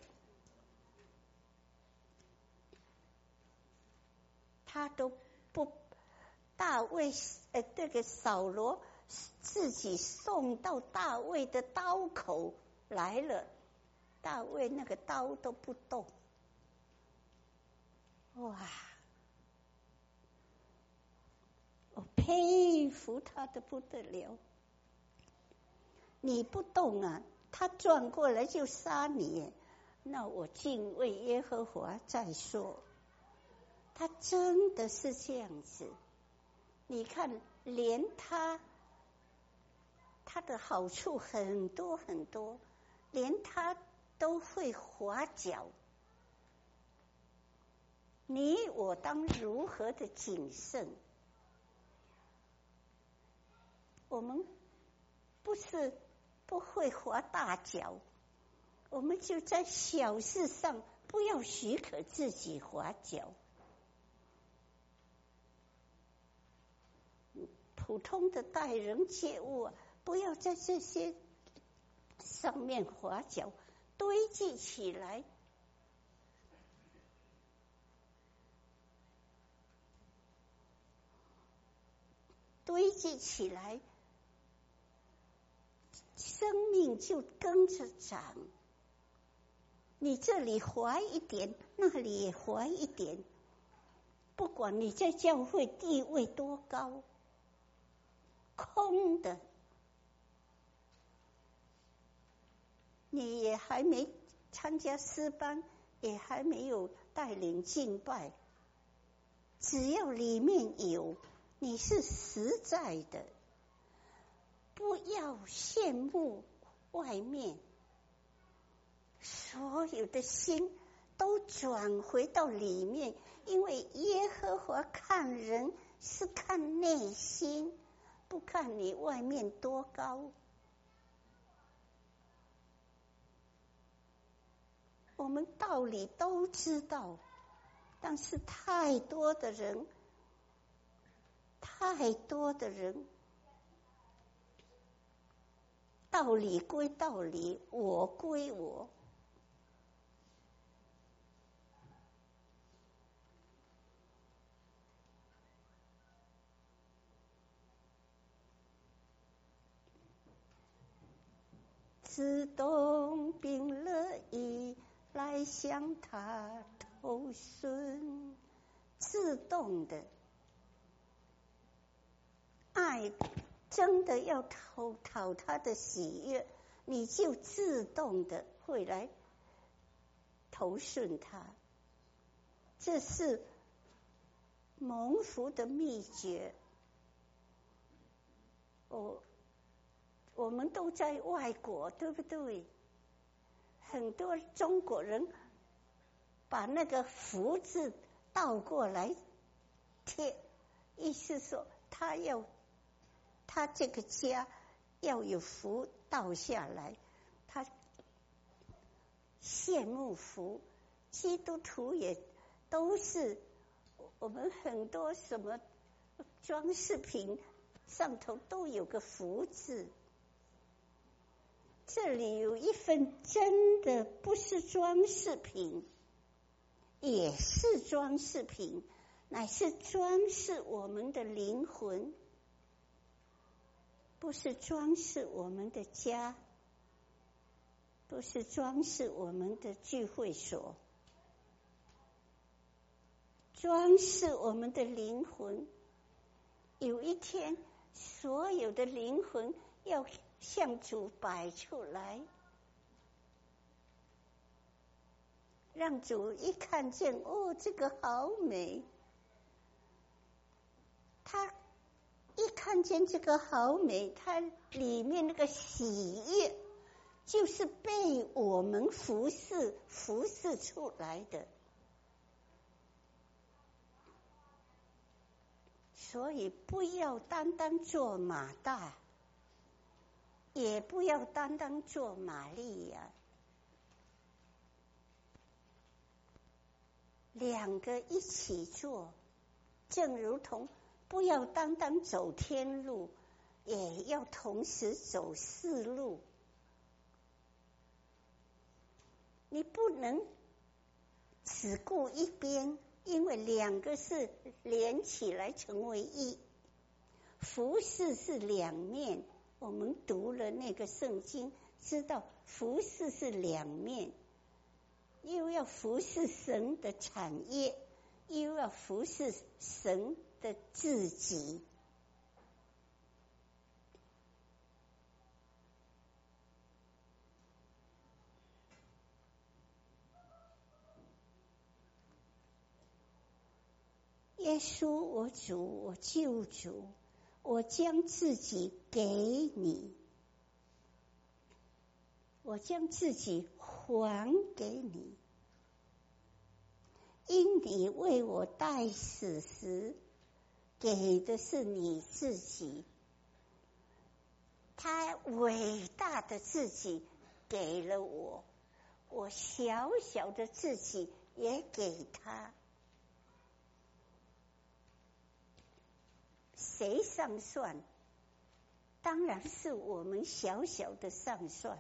他都不，大卫呃，这个扫罗自己送到大卫的刀口来了。大卫那个刀都不动，哇！我佩服他的不得了。你不动啊，他转过来就杀你，那我敬畏耶和华再说。他真的是这样子。你看，连他，他的好处很多很多，连他都会划脚，你我当如何的谨慎？我们不是不会划大脚，我们就在小事上不要许可自己划脚。普通的待人接物，不要在这些上面划脚，堆积起来，堆积起来，生命就跟着长。你这里划一点，那里也划一点，不管你在教会地位多高，空的，你也还没参加诗班，也还没有带领敬拜，只要里面有，你是实在的，不要羡慕外面，所有的心都转回到里面，因为耶和华看人是看内心，不看你外面多高。我们道理都知道，但是太多的人，太多的人，道理归道理，我归我。自动并乐意来向他投顺，自动的爱真的要讨讨他的喜悦，你就自动的会来投顺他。这是蒙福的秘诀。我我们都在外国，对不对？很多中国人把那个福字倒过来贴，意思说他要他这个家要有福倒下来，他羡慕福。基督徒也都是，我们很多什么装饰品上头都有个福字。这里有一份真的不是装饰品，也是装饰品，乃是装饰我们的灵魂，不是装饰我们的家，不是装饰我们的聚会所，装饰我们的灵魂。有一天，所有的灵魂要向主摆出来，让主一看见，哦，这个好美。他一看见这个好美，它里面那个喜悦，就是被我们服侍服侍出来的。所以不要单单做马大，也不要单单做玛利亚，两个一起做，正如同不要单单走天路，也要同时走四路。你不能只顾一边，因为两个是连起来成为一。服事是两面，我们读了那个圣经，知道服事是两面，又要服侍神的产业，又要服侍神的自己。耶稣，我主，我救主，我将自己给你，我将自己还给你，因你为我代死时，给的是你自己。他伟大的自己给了我，我小小的自己也给他。谁上算？当然是我们小小的上算。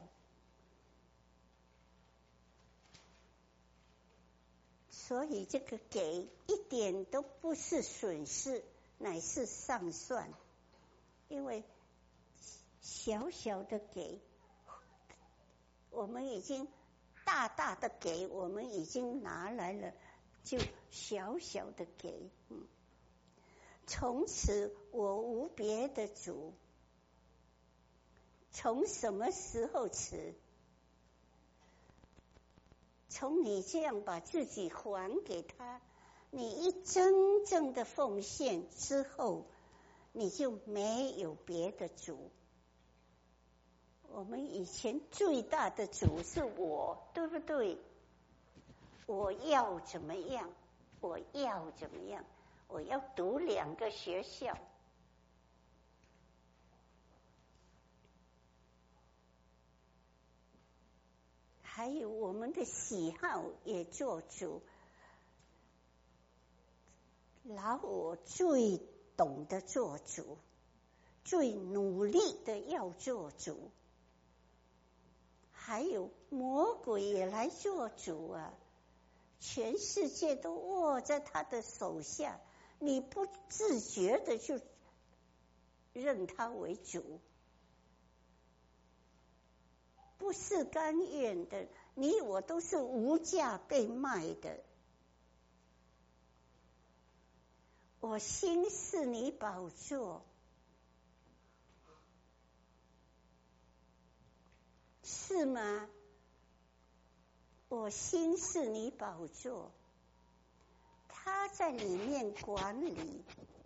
所以这个给一点都不是损失，乃是上算。因为小小的给，我们已经大大的给，我们已经拿来了，就小小的给。嗯，从此我无别的主。从什么时候起？从你这样把自己还给他，你一真正的奉献之后，你就没有别的主。我们以前最大的主是我，对不对？我要怎么样？我要怎么样？我要读两个学校。还有我们的喜好也做主。老我最懂得做主，最努力的要做主。还有魔鬼也来做主啊！全世界都握在他的手下，你不自觉的就认他为主，不是甘愿的， 你我都是无价被卖的。我心是你宝座，是吗？我心是你宝座，他在里面管理。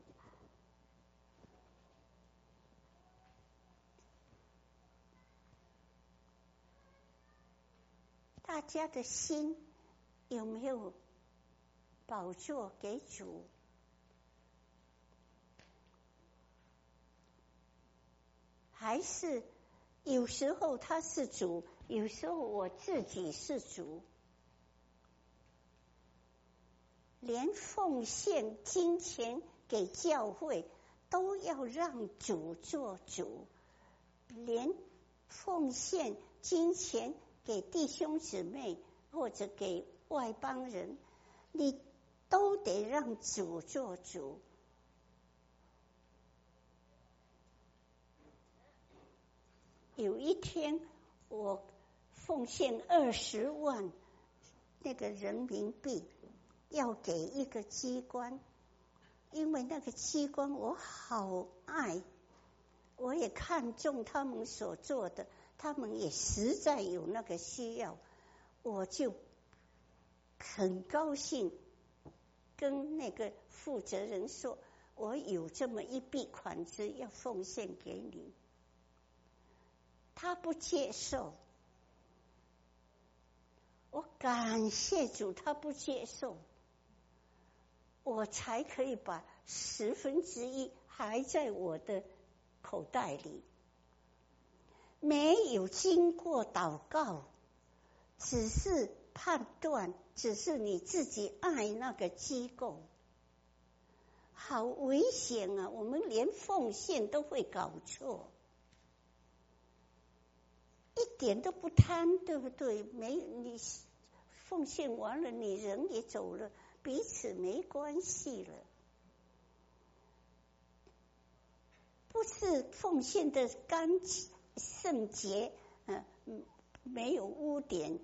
大家的心有没有宝座给主？还是有时候他是主，有时候我自己是主？连奉献金钱给教会都要让主做主，连奉献金钱给弟兄姊妹或者给外邦人，你都得让主做主。有一天我奉献二十万那个人民币要给一个机关，因为那个机关我好爱，我也看重他们所做的，他们也实在有那个需要，我就很高兴跟那个负责人说，我有这么一笔款子要奉献给你。他不接受，我感谢主，他不接受，我才可以把十分之一还在我的口袋里，没有经过祷告，只是判断，只是你自己爱那个机构，好危险啊！我们连奉献都会搞错。一点都不贪，对不对？没你奉献完了，你人也走了，彼此没关系了。不是奉献的干圣洁，嗯、呃，没有污点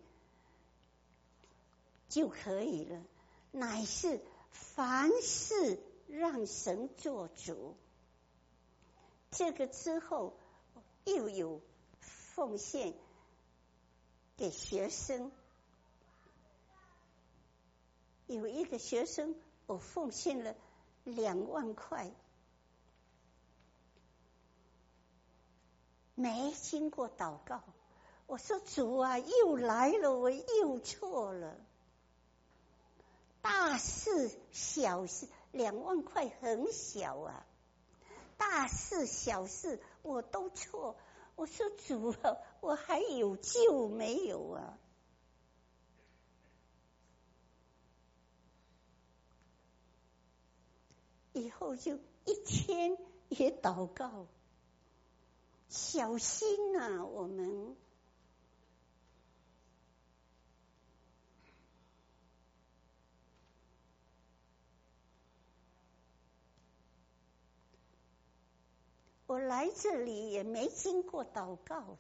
就可以了，乃是凡事让神做主。这个之后又有奉献给学生，有一个学生我奉献了两万块，没经过祷告，我说主啊，又来了，我又错了。大事小事，两万块很小啊，大事小事我都错。我说主啊，我还有救没有啊？以后就一天也祷告，小心啊！我们我来这里也没经过祷告，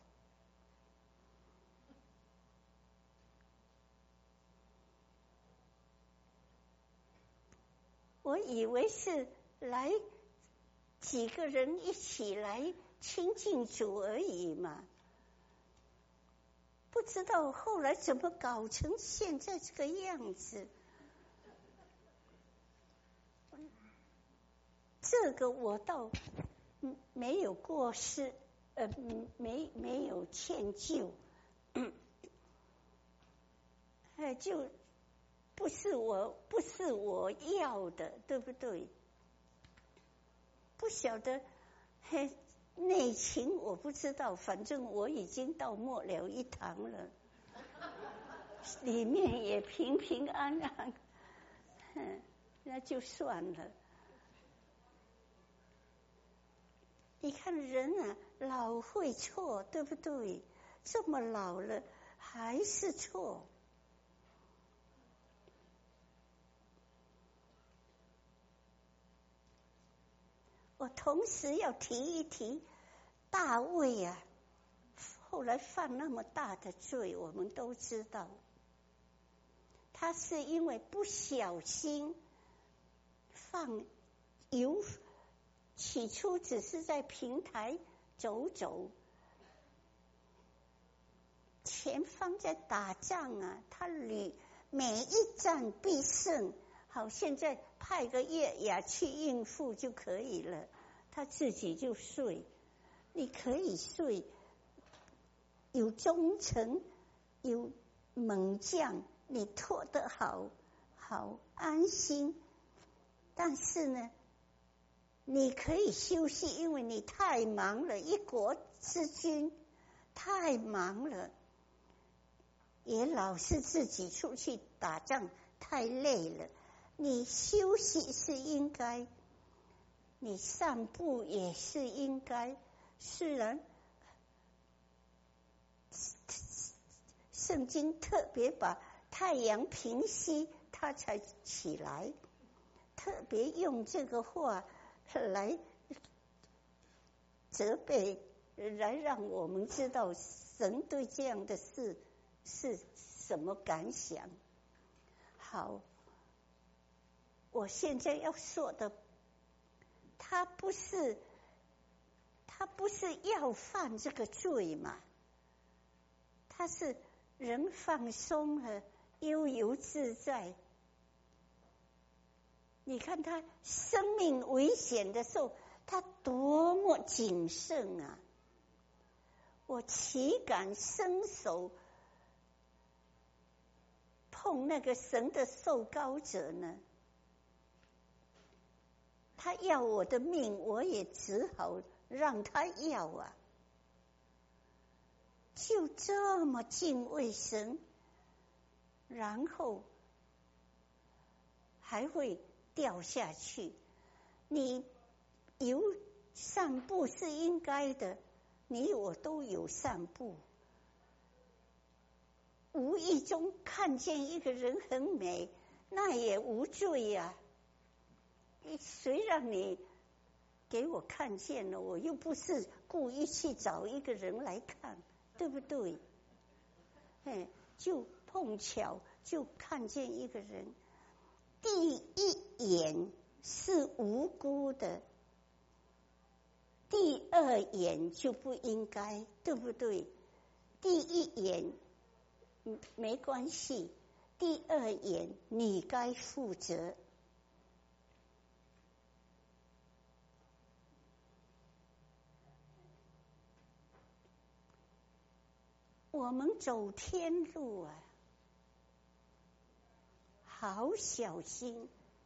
我以为是来几个人一起来亲近主而已嘛，不知道后来怎么搞成现在这个样子。这个我倒没有过失，呃，没没有歉疚，呃，就不是我不是我要的，对不对？不晓得，嘿，内情我不知道，反正我已经到末了一堂了，里面也平平安安，哼，那就算了。你看人啊，老会错，对不对？这么老了还是错。我同时要提一提大卫啊， 后来犯那么大的罪，我们都知道，他是因为不小心放油，起初只是在平台走走，前方在打仗啊，他屡每一战必胜，好，现在派个月牙去应付就可以了，他自己就睡。你可以睡，有忠诚，有猛将，你拖得好，好安心。但是呢，你可以休息，因为你太忙了，一国之君太忙了，也老是自己出去打仗，太累了。你休息是应该，你散步也是应该。虽然圣经特别把太阳平息他才起来，特别用这个话来责备，来让我们知道神对这样的事是什么感想。好，我现在要说的，他不是他不是要犯这个罪嘛，他是人放松了，悠游自在。你看他生命危险的时候，他多么谨慎啊！我岂敢伸手碰那个神的受膏者呢？他要我的命，我也只好让他要啊。就这么敬畏神，然后还会掉下去。你有散步是应该的，你我都有散步。无意中看见一个人很美，那也无罪呀、啊。谁让你给我看见了？我又不是故意去找一个人来看，对不对？哎，就碰巧就看见一个人，第一眼是无辜的，第二眼就不应该，对不对？第一眼没关系，第二眼你该负责。我们走天路啊，好小心。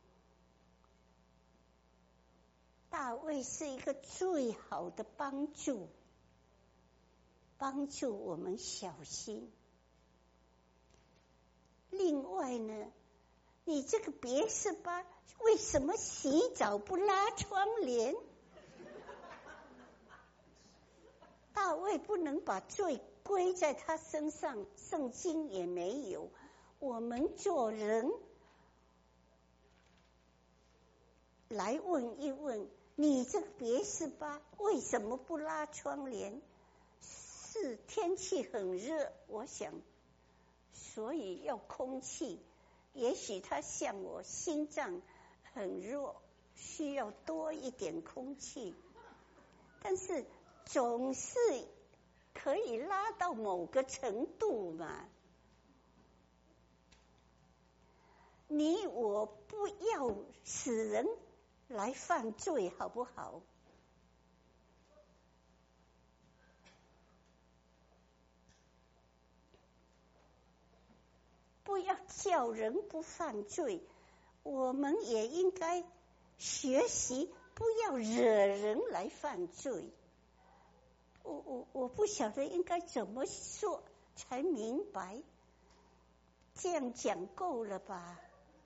大卫是一个最好的帮助，帮助我们小心。另外呢，你这个别是巴为什么洗澡不拉窗帘？大卫不能把罪归在他身上，圣经也没有。我们做人来问一问，你这个别是巴为什么不拉窗帘？是天气很热，我想，所以要空气。也许他像我，心脏很弱，需要多一点空气。但是总是可以拉到某个程度嘛。你我不要使人来犯罪，好不好？不要叫人不犯罪，我们也应该学习不要惹人来犯罪。我我我不晓得应该怎么说才明白，这样讲够了吧？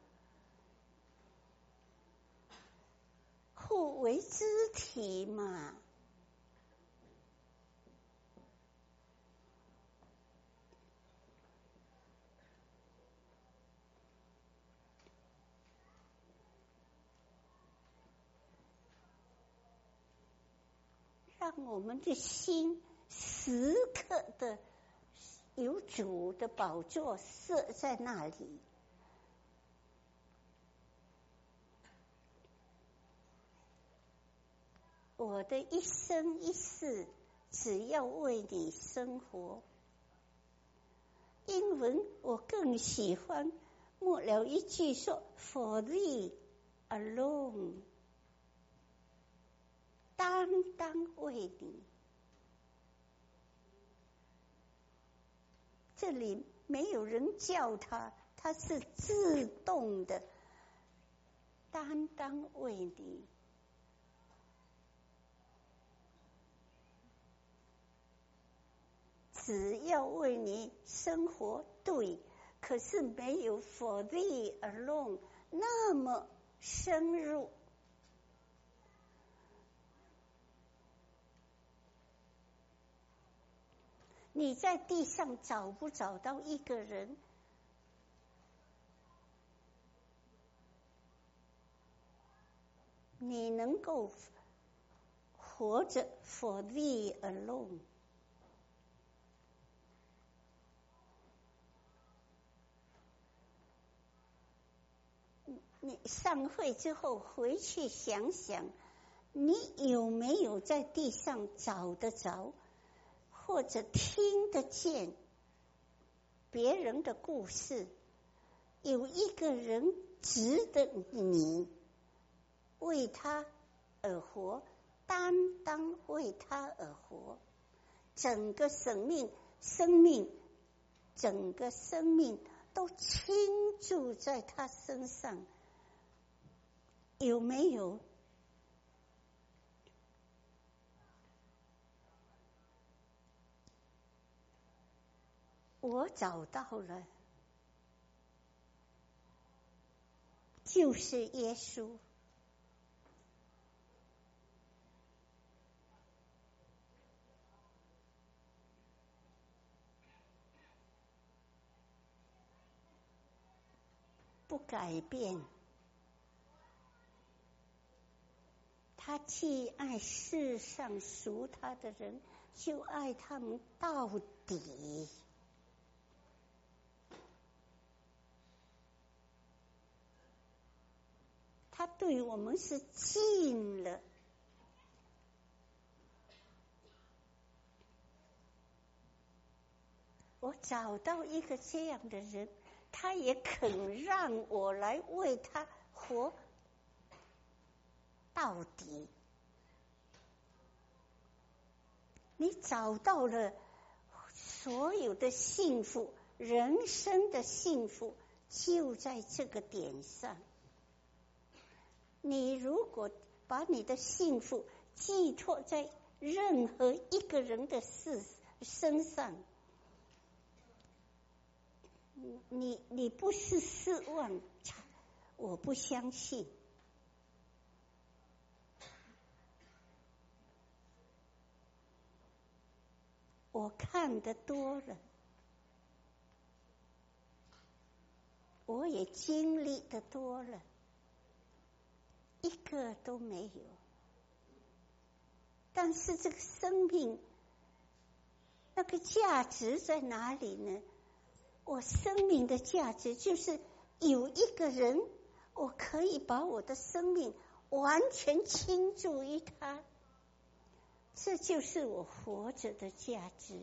互为肢体嘛。让我们的心时刻的有主的宝座设在那里。我的一生一世只要为你生活。英文我更喜欢末了一句说 For thee alone， 单单为你。这里没有人叫他，他是自动的，单单为你。只要为你生活，对，可是没有 for thee alone 那么深入。你在地上找不找到一个人，你能够活着 for thee alone？你上会之后回去想想，你有没有在地上找得着，或者听得见别人的故事？有一个人值得你为他而活，单单为他而活，整个生命、生命、整个生命都倾注在他身上。有没有？我找到了，就是耶稣。不改变。他既爱世上属他的人，就爱他们到底。他对我们是尽了。我找到一个这样的人，他也肯让我来为他活到底。你找到了所有的幸福，人生的幸福就在这个点上。你如果把你的幸福寄托在任何一个人的事身上，你你不是失望，我不相信。我看得多了，我也经历得多了，一个都没有。但是这个生命那个价值在哪里呢？我生命的价值就是有一个人，我可以把我的生命完全倾注于他，这就是我活着的价值。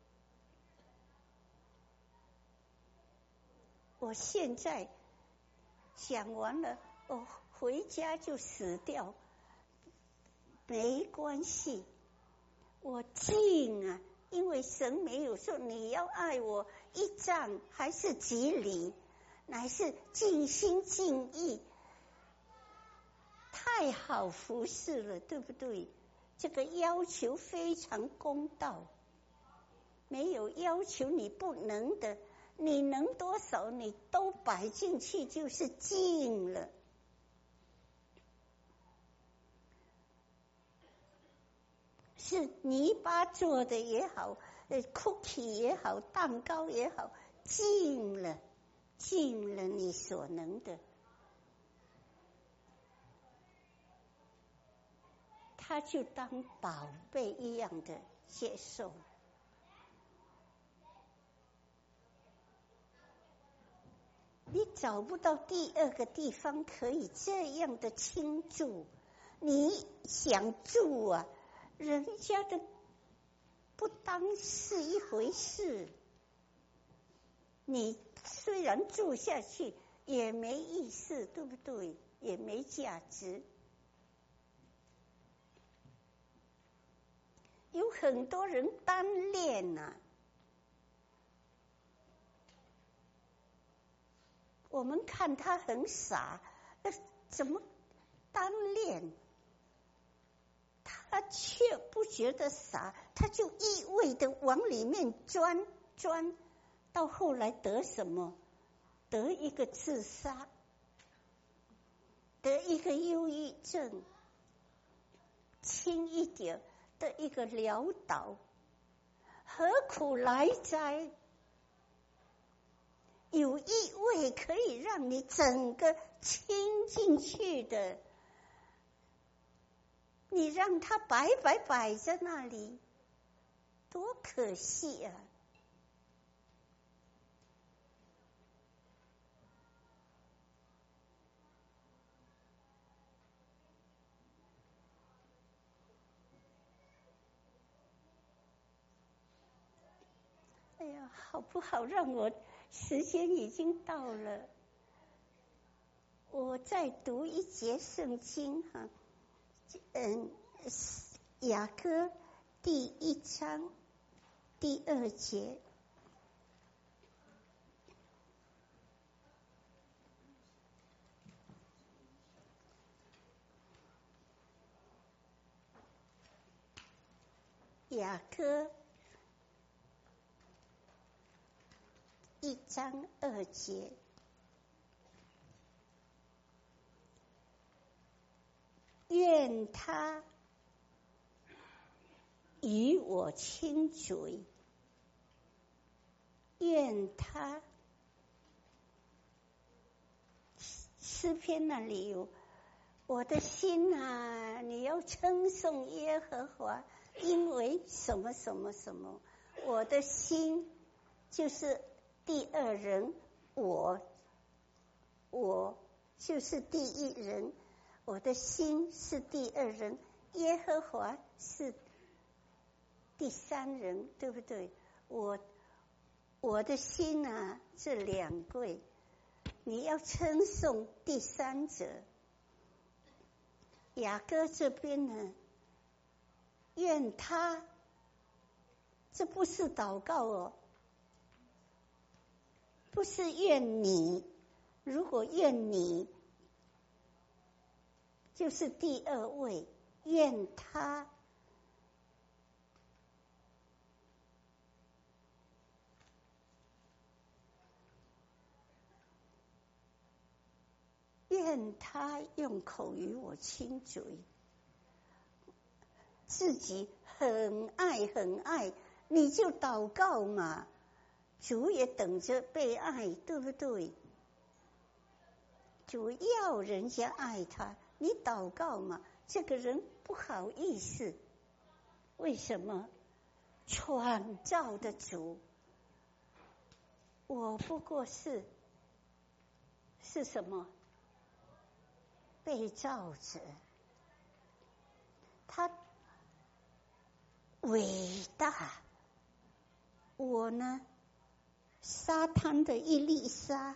我现在讲完了，我回家就死掉，没关系，我尽啊，因为神没有说你要爱我一丈还是几里，乃是尽心尽意，太好服侍了，对不对？这个要求非常公道，没有要求你不能的，你能多少你都摆进去就是尽了。是泥巴做的也好，呃 cookie 也好，蛋糕也好，尽了，尽了你所能的。 他就当宝贝一样的接受。你找不到第二个地方可以这样的倾注，你想住啊，人家的不当是一回事。你虽然住下去也没意思，对不对？也没价值。有很多人单恋啊，我们看他很傻，怎么单恋？他却不觉得傻，他就一味的往里面钻钻，到后来得什么？得一个自杀，得一个忧郁症，轻一点的一个潦倒，何苦来哉？有一味可以让你整个倾进去的，你让它白白摆在那里，多可惜啊！哎呀，好不好？让我时间已经到了，我再读一节圣经哈，嗯，雅歌第一章第二节。雅歌一章二节，愿他与我亲嘴，愿他，诗篇那里有，我的心啊，你要称颂耶和华，因为什么什么什么，我的心就是第二人，我我就是第一人，我的心是第二人，耶和华是第三人，对不对？我我的心啊，这两贵，你要称颂第三者。雅歌这边呢，愿他，这不是祷告哦，不是愿你，如果愿你，就是第二位，愿他。愿他用口与我亲嘴，自己很爱很爱，你就祷告嘛，主也等着被爱，对不对？主要人家爱他，你祷告嘛，这个人不好意思，为什么？创造的主，我不过是是什么？被造者，他伟大，我呢，沙滩的一粒沙，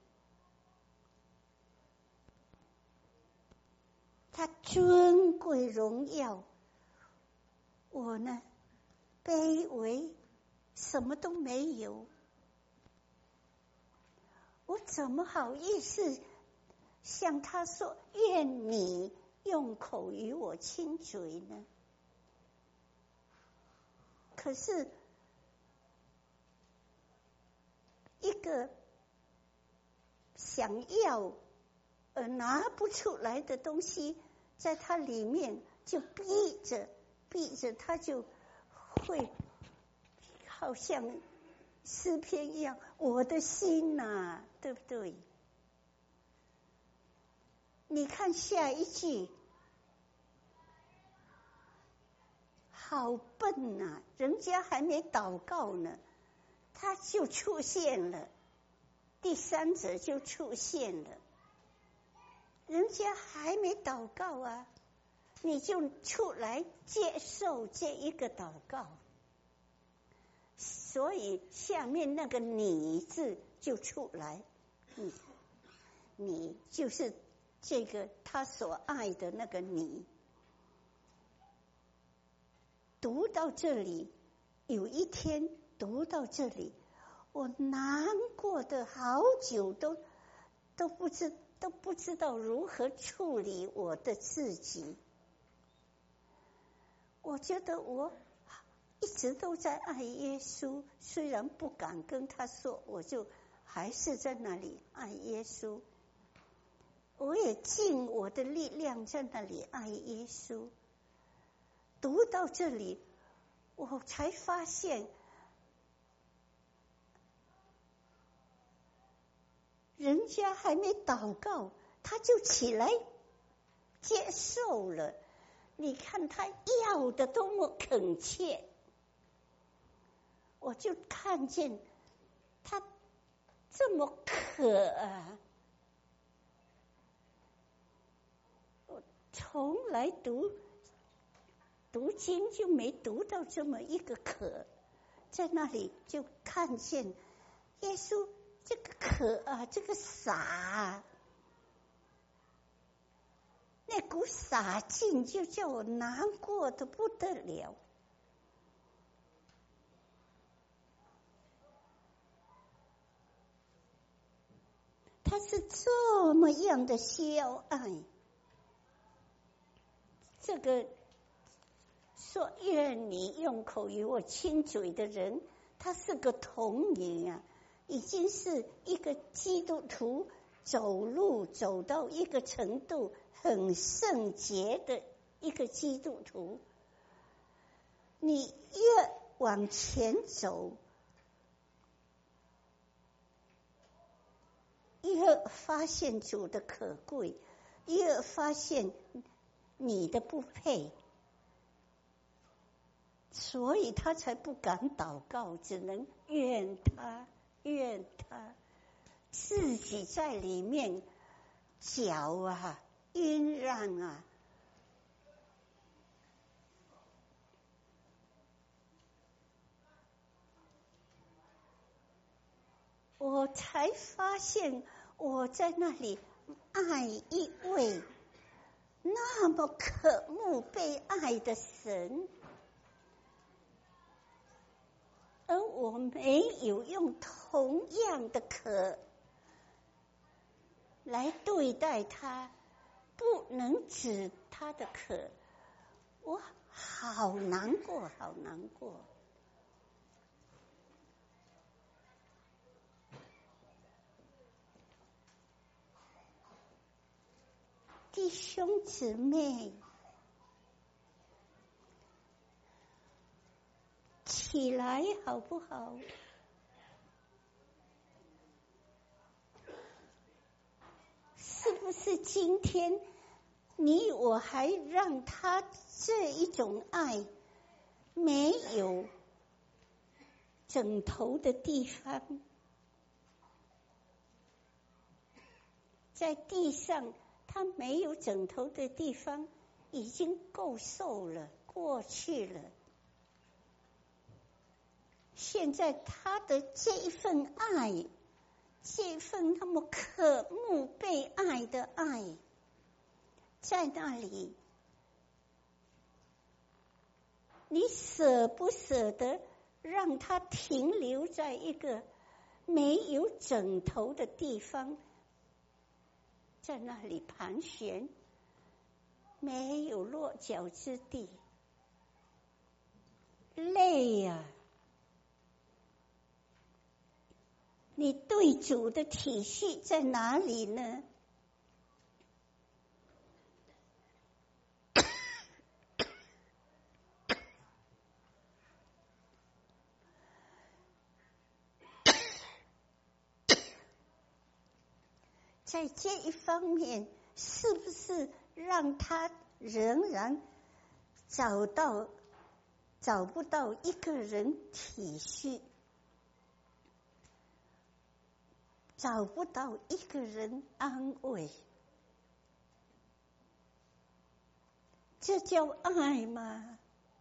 他尊贵荣耀，我呢，卑微，什么都没有，我怎么好意思向他说，愿你用口与我亲嘴呢？可是一个想要而拿不出来的东西，在他里面就逼着逼着他就会好像诗篇一样，我的心啊，对不对？你看下一句， 好笨啊，人家还没祷告呢，他就出现了，第三者就出现了，人家还没祷告啊，你就出来接受这一个祷告，所以下面那个你字就出来，你你就是这个他所爱的那个你。读到这里，有一天读到这里，我难过的好久都都不知都不知道如何处理我的自己。我觉得我一直都在爱耶稣，虽然不敢跟他说，我就还是在那里爱耶稣。我也尽我的力量在那里爱耶稣。读到这里，我才发现，人家还没祷告，他就起来接受了。你看他要的多么恳切，我就看见他这么渴啊！我从来读读经就没读到这么一个渴，在那里就看见耶稣这个渴啊，这个洒，那股洒劲就叫我难过的不得了。他是这么样的消爱，这个说愿你用口与我亲嘴的人，他是个童女啊，已经是一个基督徒，走路走到一个程度很圣洁的一个基督徒。你越往前走，越发现主的可贵，越发现你的不配，所以他才不敢祷告，只能怨他怨他，自己在里面搅啊晕让啊。我才发现我在那里爱一位那么渴慕被爱的神，而我没有用同样的渴来对待他，不能止他的渴，我好难过好难过。弟兄姊妹，起来好不好？是不是今天你我还让他这一种爱没有枕头的地方，在地上他没有枕头的地方已经够受了，过去了。现在他的这一份爱，这份那么渴慕被爱的爱，在那里，你舍不舍得让他停留在一个没有枕头的地方，在那里盘旋，没有落脚之地，累呀、啊！你对主的体恤在哪里呢？在这一方面，是不是让他仍然找到找不到一个人体恤，找不到一个人安慰，这叫爱吗？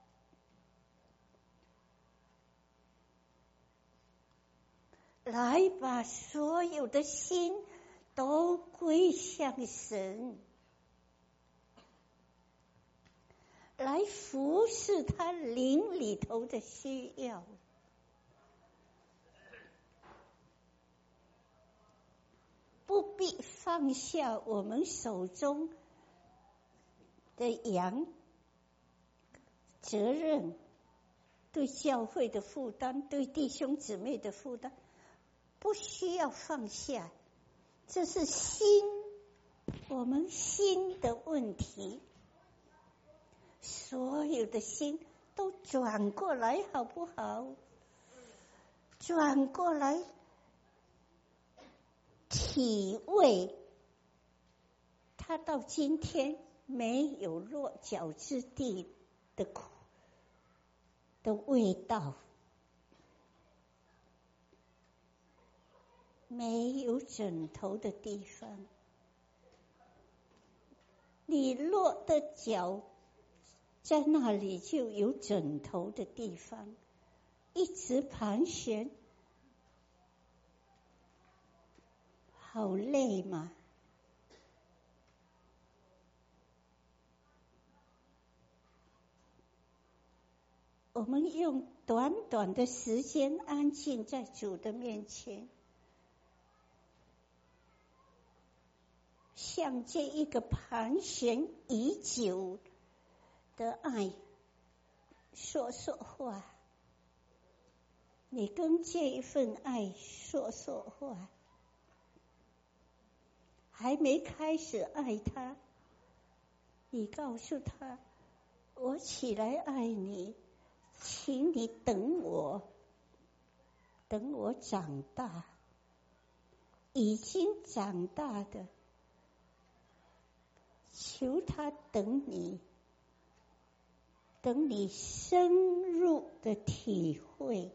来把所有的心都归向神，来服侍他灵里头的需要。不必放下我们手中的羊责任，对教会的负担，对弟兄姊妹的负担，不需要放下，这是心，我们心的问题。所有的心都转过来好不好？转过来体味他到今天没有落脚之地的苦的味道，没有枕头的地方，你落的脚在那里就有枕头的地方，一直盘旋，好累吗？我们用短短的时间安静在主的面前，向这一个盘旋已久的爱说说话，你跟这一份爱说说话。还没开始爱他，你告诉他，我起来爱你，请你等我，等我长大。已经长大的，求他等你，等你深入的体会。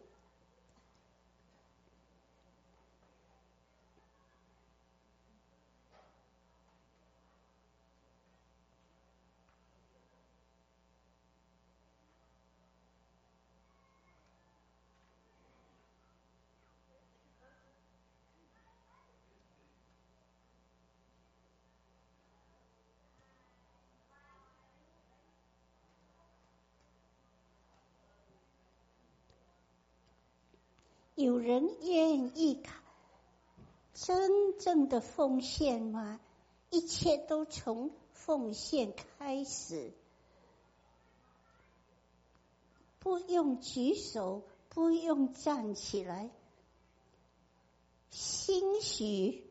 有人愿意真正的奉献吗？一切都从奉献开始，不用举手，不用站起来，兴许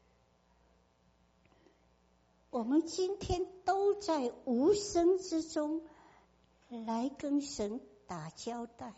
我们今天都在无声之中来跟神打交道。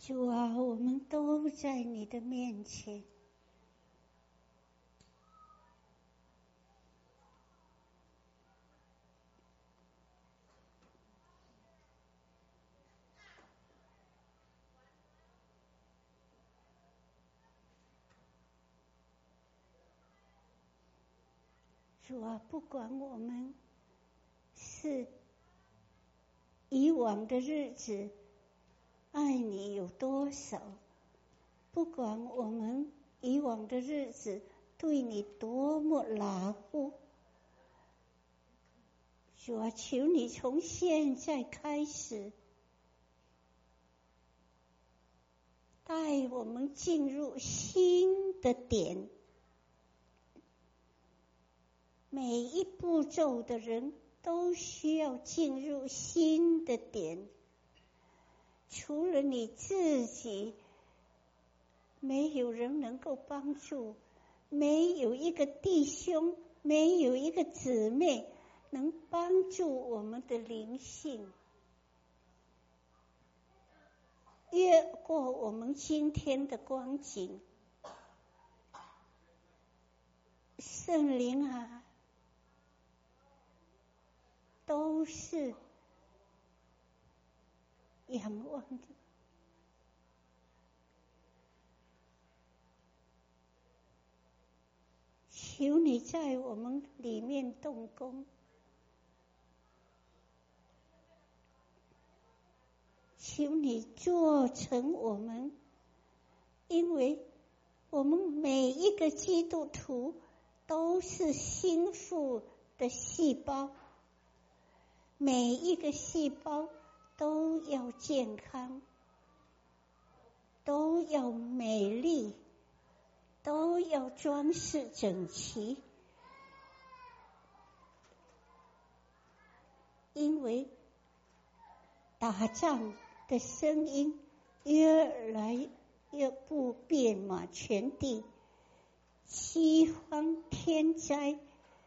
主啊，我们都在你的面前。主啊，不管我们是以往的日子爱你有多少，不管我们以往的日子对你多么牢固，主啊，求你从现在开始带我们进入新的点。每一步骤的人都需要进入新的点，除了你自己，没有人能够帮助，没有一个弟兄，没有一个姊妹能帮助我们的灵性越过我们今天的光景。圣灵啊，都是仰望的，求你在我们里面动工，求你做成我们，因为我们每一个基督徒都是心腹的细胞，每一个细胞都要健康，都要美丽，都要装饰整齐，因为打仗的声音越来越不遍满全地，饥荒天灾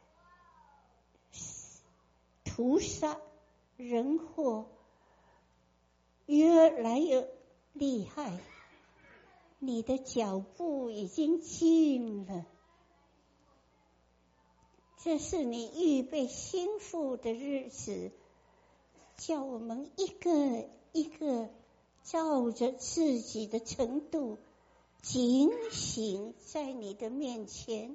屠杀人祸越来越厉害，你的脚步已经近了，这是你预备心腹的日子，叫我们一个一个照着自己的程度警醒在你的面前。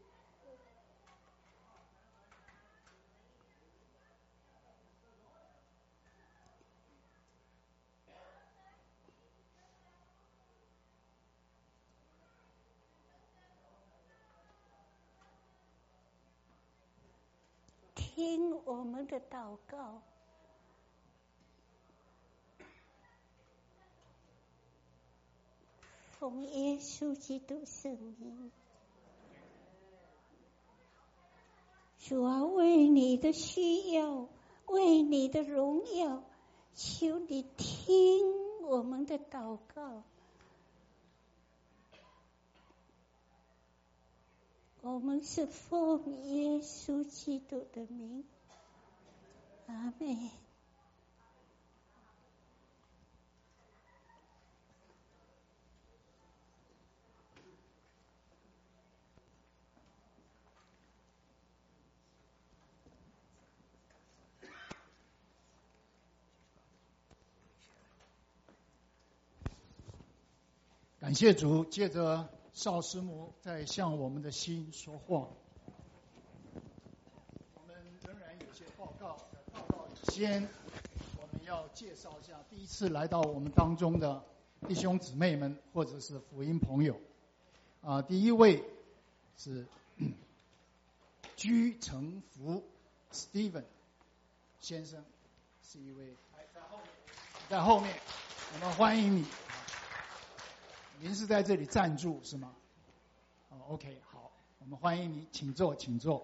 听我们的祷告，奉耶稣基督圣名。主啊，为你的需要，为你的荣耀，求你听我们的祷告。我们是奉耶稣基督的名，阿们。 感谢主，借着邵师母在向我们的心说话。我们仍然有些报告，在报告以前，我们要介绍一下第一次来到我们当中的弟兄姊妹们，或者是福音朋友。啊，第一位是居成福 Steven 先生，是一位在后面，在后面，我们欢迎你。您是在这里暂住是吗？哦 ，OK， 好，我们欢迎你，请坐，请坐。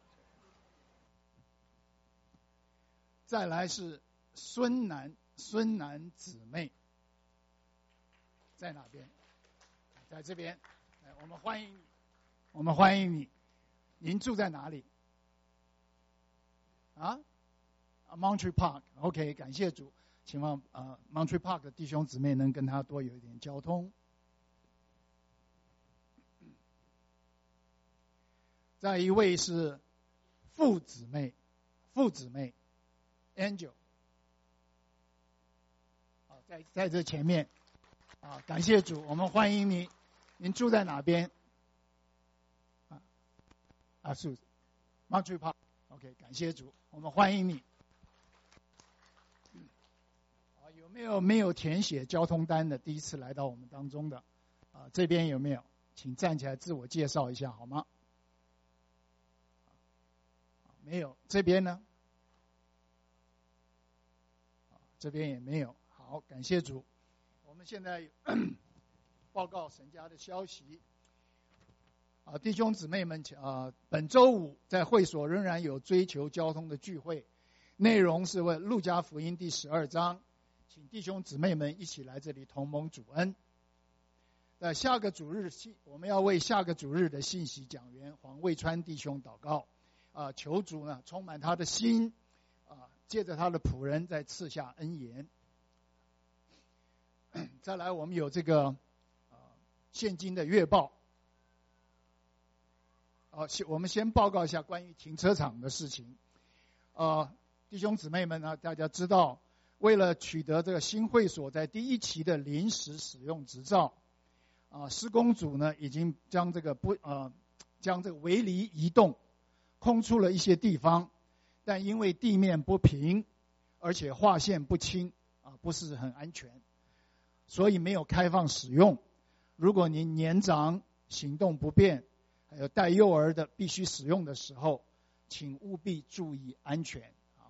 再来是孙楠，孙楠姊妹，在哪边？在这边，我们欢迎你，我们欢迎你。您住在哪里？啊 ？Montreal Park，OK， 感谢主。 希望呃 Montreal Park 的弟兄姊妹能跟他多有一点交通。再一位是傅姊妹，傅姊妹 Angel， 好，在在这前面，啊，感谢主，我们欢迎你。您住在哪边？啊，啊，是 Montreal Park。OK， 感谢主，我们欢迎你。啊，有没有没有填写交通单的第一次来到我们当中的？啊，这边有没有？请站起来自我介绍一下好吗？没有，这边呢？这边也没有。好，感谢主。我们现在报告神家的消息。啊，弟兄姊妹们，啊，本周五在会所仍然有追求交通的聚会，内容是为路加福音第十二章，请弟兄姊妹们一起来这里同蒙主恩。在下个主日，我们要为下个主日的信息讲员黄卫川弟兄祷告。啊，求主呢充满他的心，啊，借着他的仆人再赐下恩言。再来，我们有这个啊现今的月报。啊，我们先报告一下关于停车场的事情。啊，弟兄姊妹们呢，大家知道，为了取得这个新会所在第一期的临时使用执照，啊，施工组呢已经将这个不呃将这个围篱移动。空出了一些地方，但因为地面不平，而且划线不清，啊，不是很安全，所以没有开放使用。如果您年长、行动不便，还有带幼儿的必须使用的时候，请务必注意安全，啊，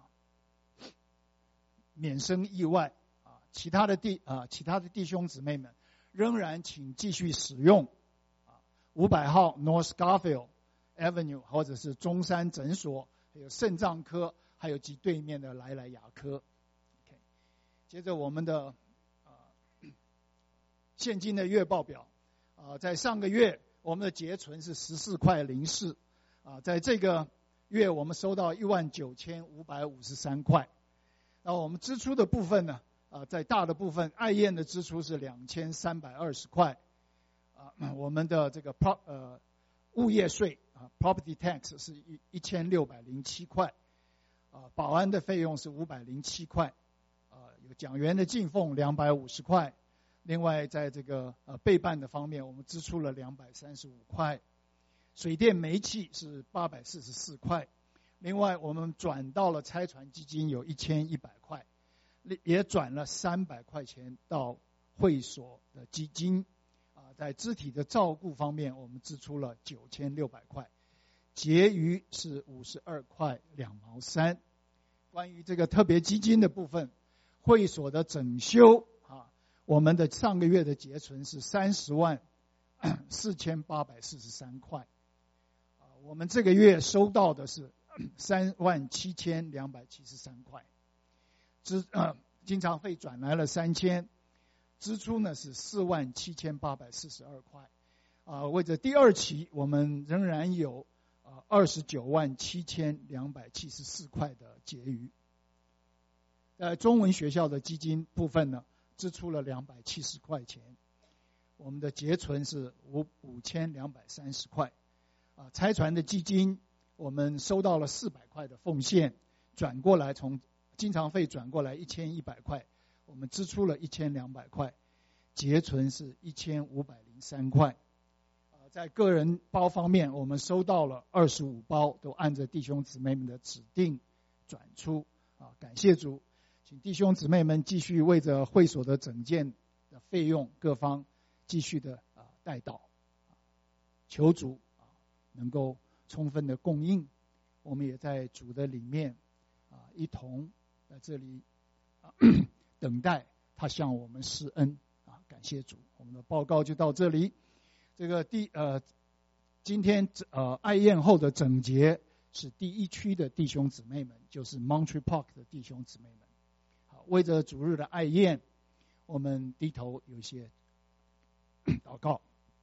免生意外。啊，其他的弟啊，其他的弟兄姊妹们，仍然请继续使用。啊，五百号 North Garfield Avenue 或者是中山诊所，还有肾脏科，还有及对面的来来牙科。Okay. 接着我们的、呃、现今的月报表，呃、在上个月我们的结存是十四块零四，啊，在这个月我们收到一万九千五百五十三块。那我们支出的部分呢，啊，在大的部分，爱宴的支出是两千三百二十块，啊，我们的这个 pro 呃物业税。啊 ，property tax 是一一千六百零七块，啊，保安的费用是五百零七块，啊，有讲员的进奉两百五十块，另外在这个呃备办的方面，我们支出了两百三十五块，水电煤气是八百四十四块，另外我们转到了拆船基金有一千一百块，也转了三百块钱到会所的基金。在肢体的照顾方面，我们支出了九千六百块，结余是五十二块两毛三。关于这个特别基金的部分，会所的整修啊，我们的上个月的结存是三十万四千八百四十三块，啊，我们这个月收到的是三万七千两百七十三块，支呃经常费转来了三千。支出呢是四万七千八百四十二块，啊，为着第二期，我们仍然有啊二十九万七千两百七十四块的结余。在中文学校的基金部分呢，支出了两百七十块钱，我们的结存是五五千两百三十块。啊，拆船的基金，我们收到了四百块的奉献，转过来从经常费转过来一千一百块。我们支出了一千两百块，结存是一千五百零三块。呃，在个人包方面，我们收到了二十五包，都按着弟兄姊妹们的指定转出。啊，感谢主，请弟兄姊妹们继续为着会所的整建的费用各方继续的啊代祷，求主啊能够充分的供应。我们也在主的里面啊一同在这里啊。等待他向我们施恩啊！感谢主，我们的报告就到这里。这个第呃，今天呃爱宴后的整洁是第一区的弟兄姊妹们，就是 Montreal Park 的弟兄姊妹们。好，为着主日的爱宴，我们低头有一些祷告。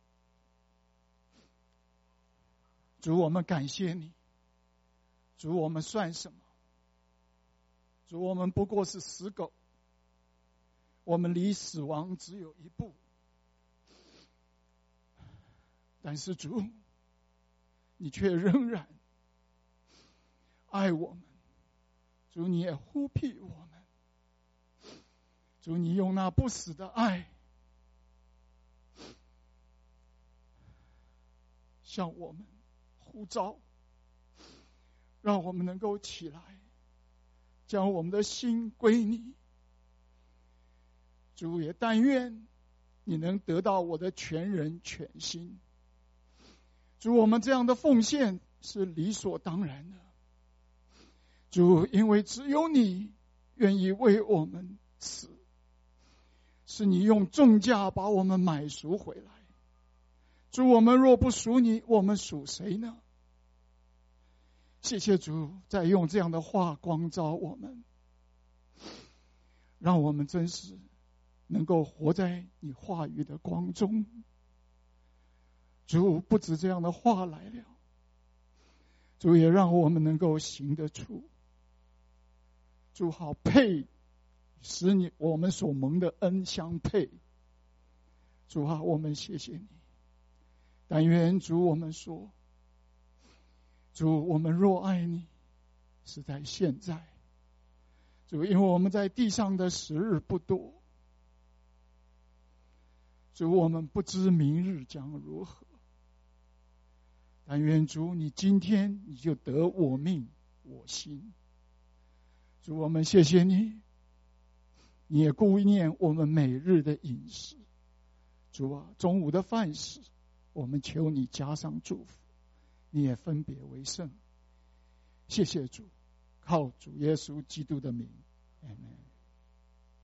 主，我们感谢你。主，我们算什么？主，我们不过是死狗。 我们离死亡只有一步，但是主，你却仍然爱我们，主你也呼庇我们，主你用那不死的爱向我们呼召，让我们能够起来，将我们的心归你。主也但愿你能得到我的全人全心。主，我们这样的奉献是理所当然的。主，因为只有你愿意为我们死，是你用重价把我们买赎回来。主，我们若不属你，我们属谁呢？谢谢主，再用这样的话光照我们，让我们真是能够活在你话语的光中。主，不止这样的话来了，主也让我们能够行得出。主好配，使你我们所蒙的恩相配。主啊，我们谢谢你。但愿主我们说，主，我们若爱你，是在现在。主，因为我们在地上的时日不多，主，我们不知明日将如何。但愿主你今天你就得我命我心。主，我们谢谢你，你也顾念我们每日的饮食。主啊，中午的饭食我们求你加上祝福，你也分别为圣。谢谢主，靠主耶稣基督的名，阿们。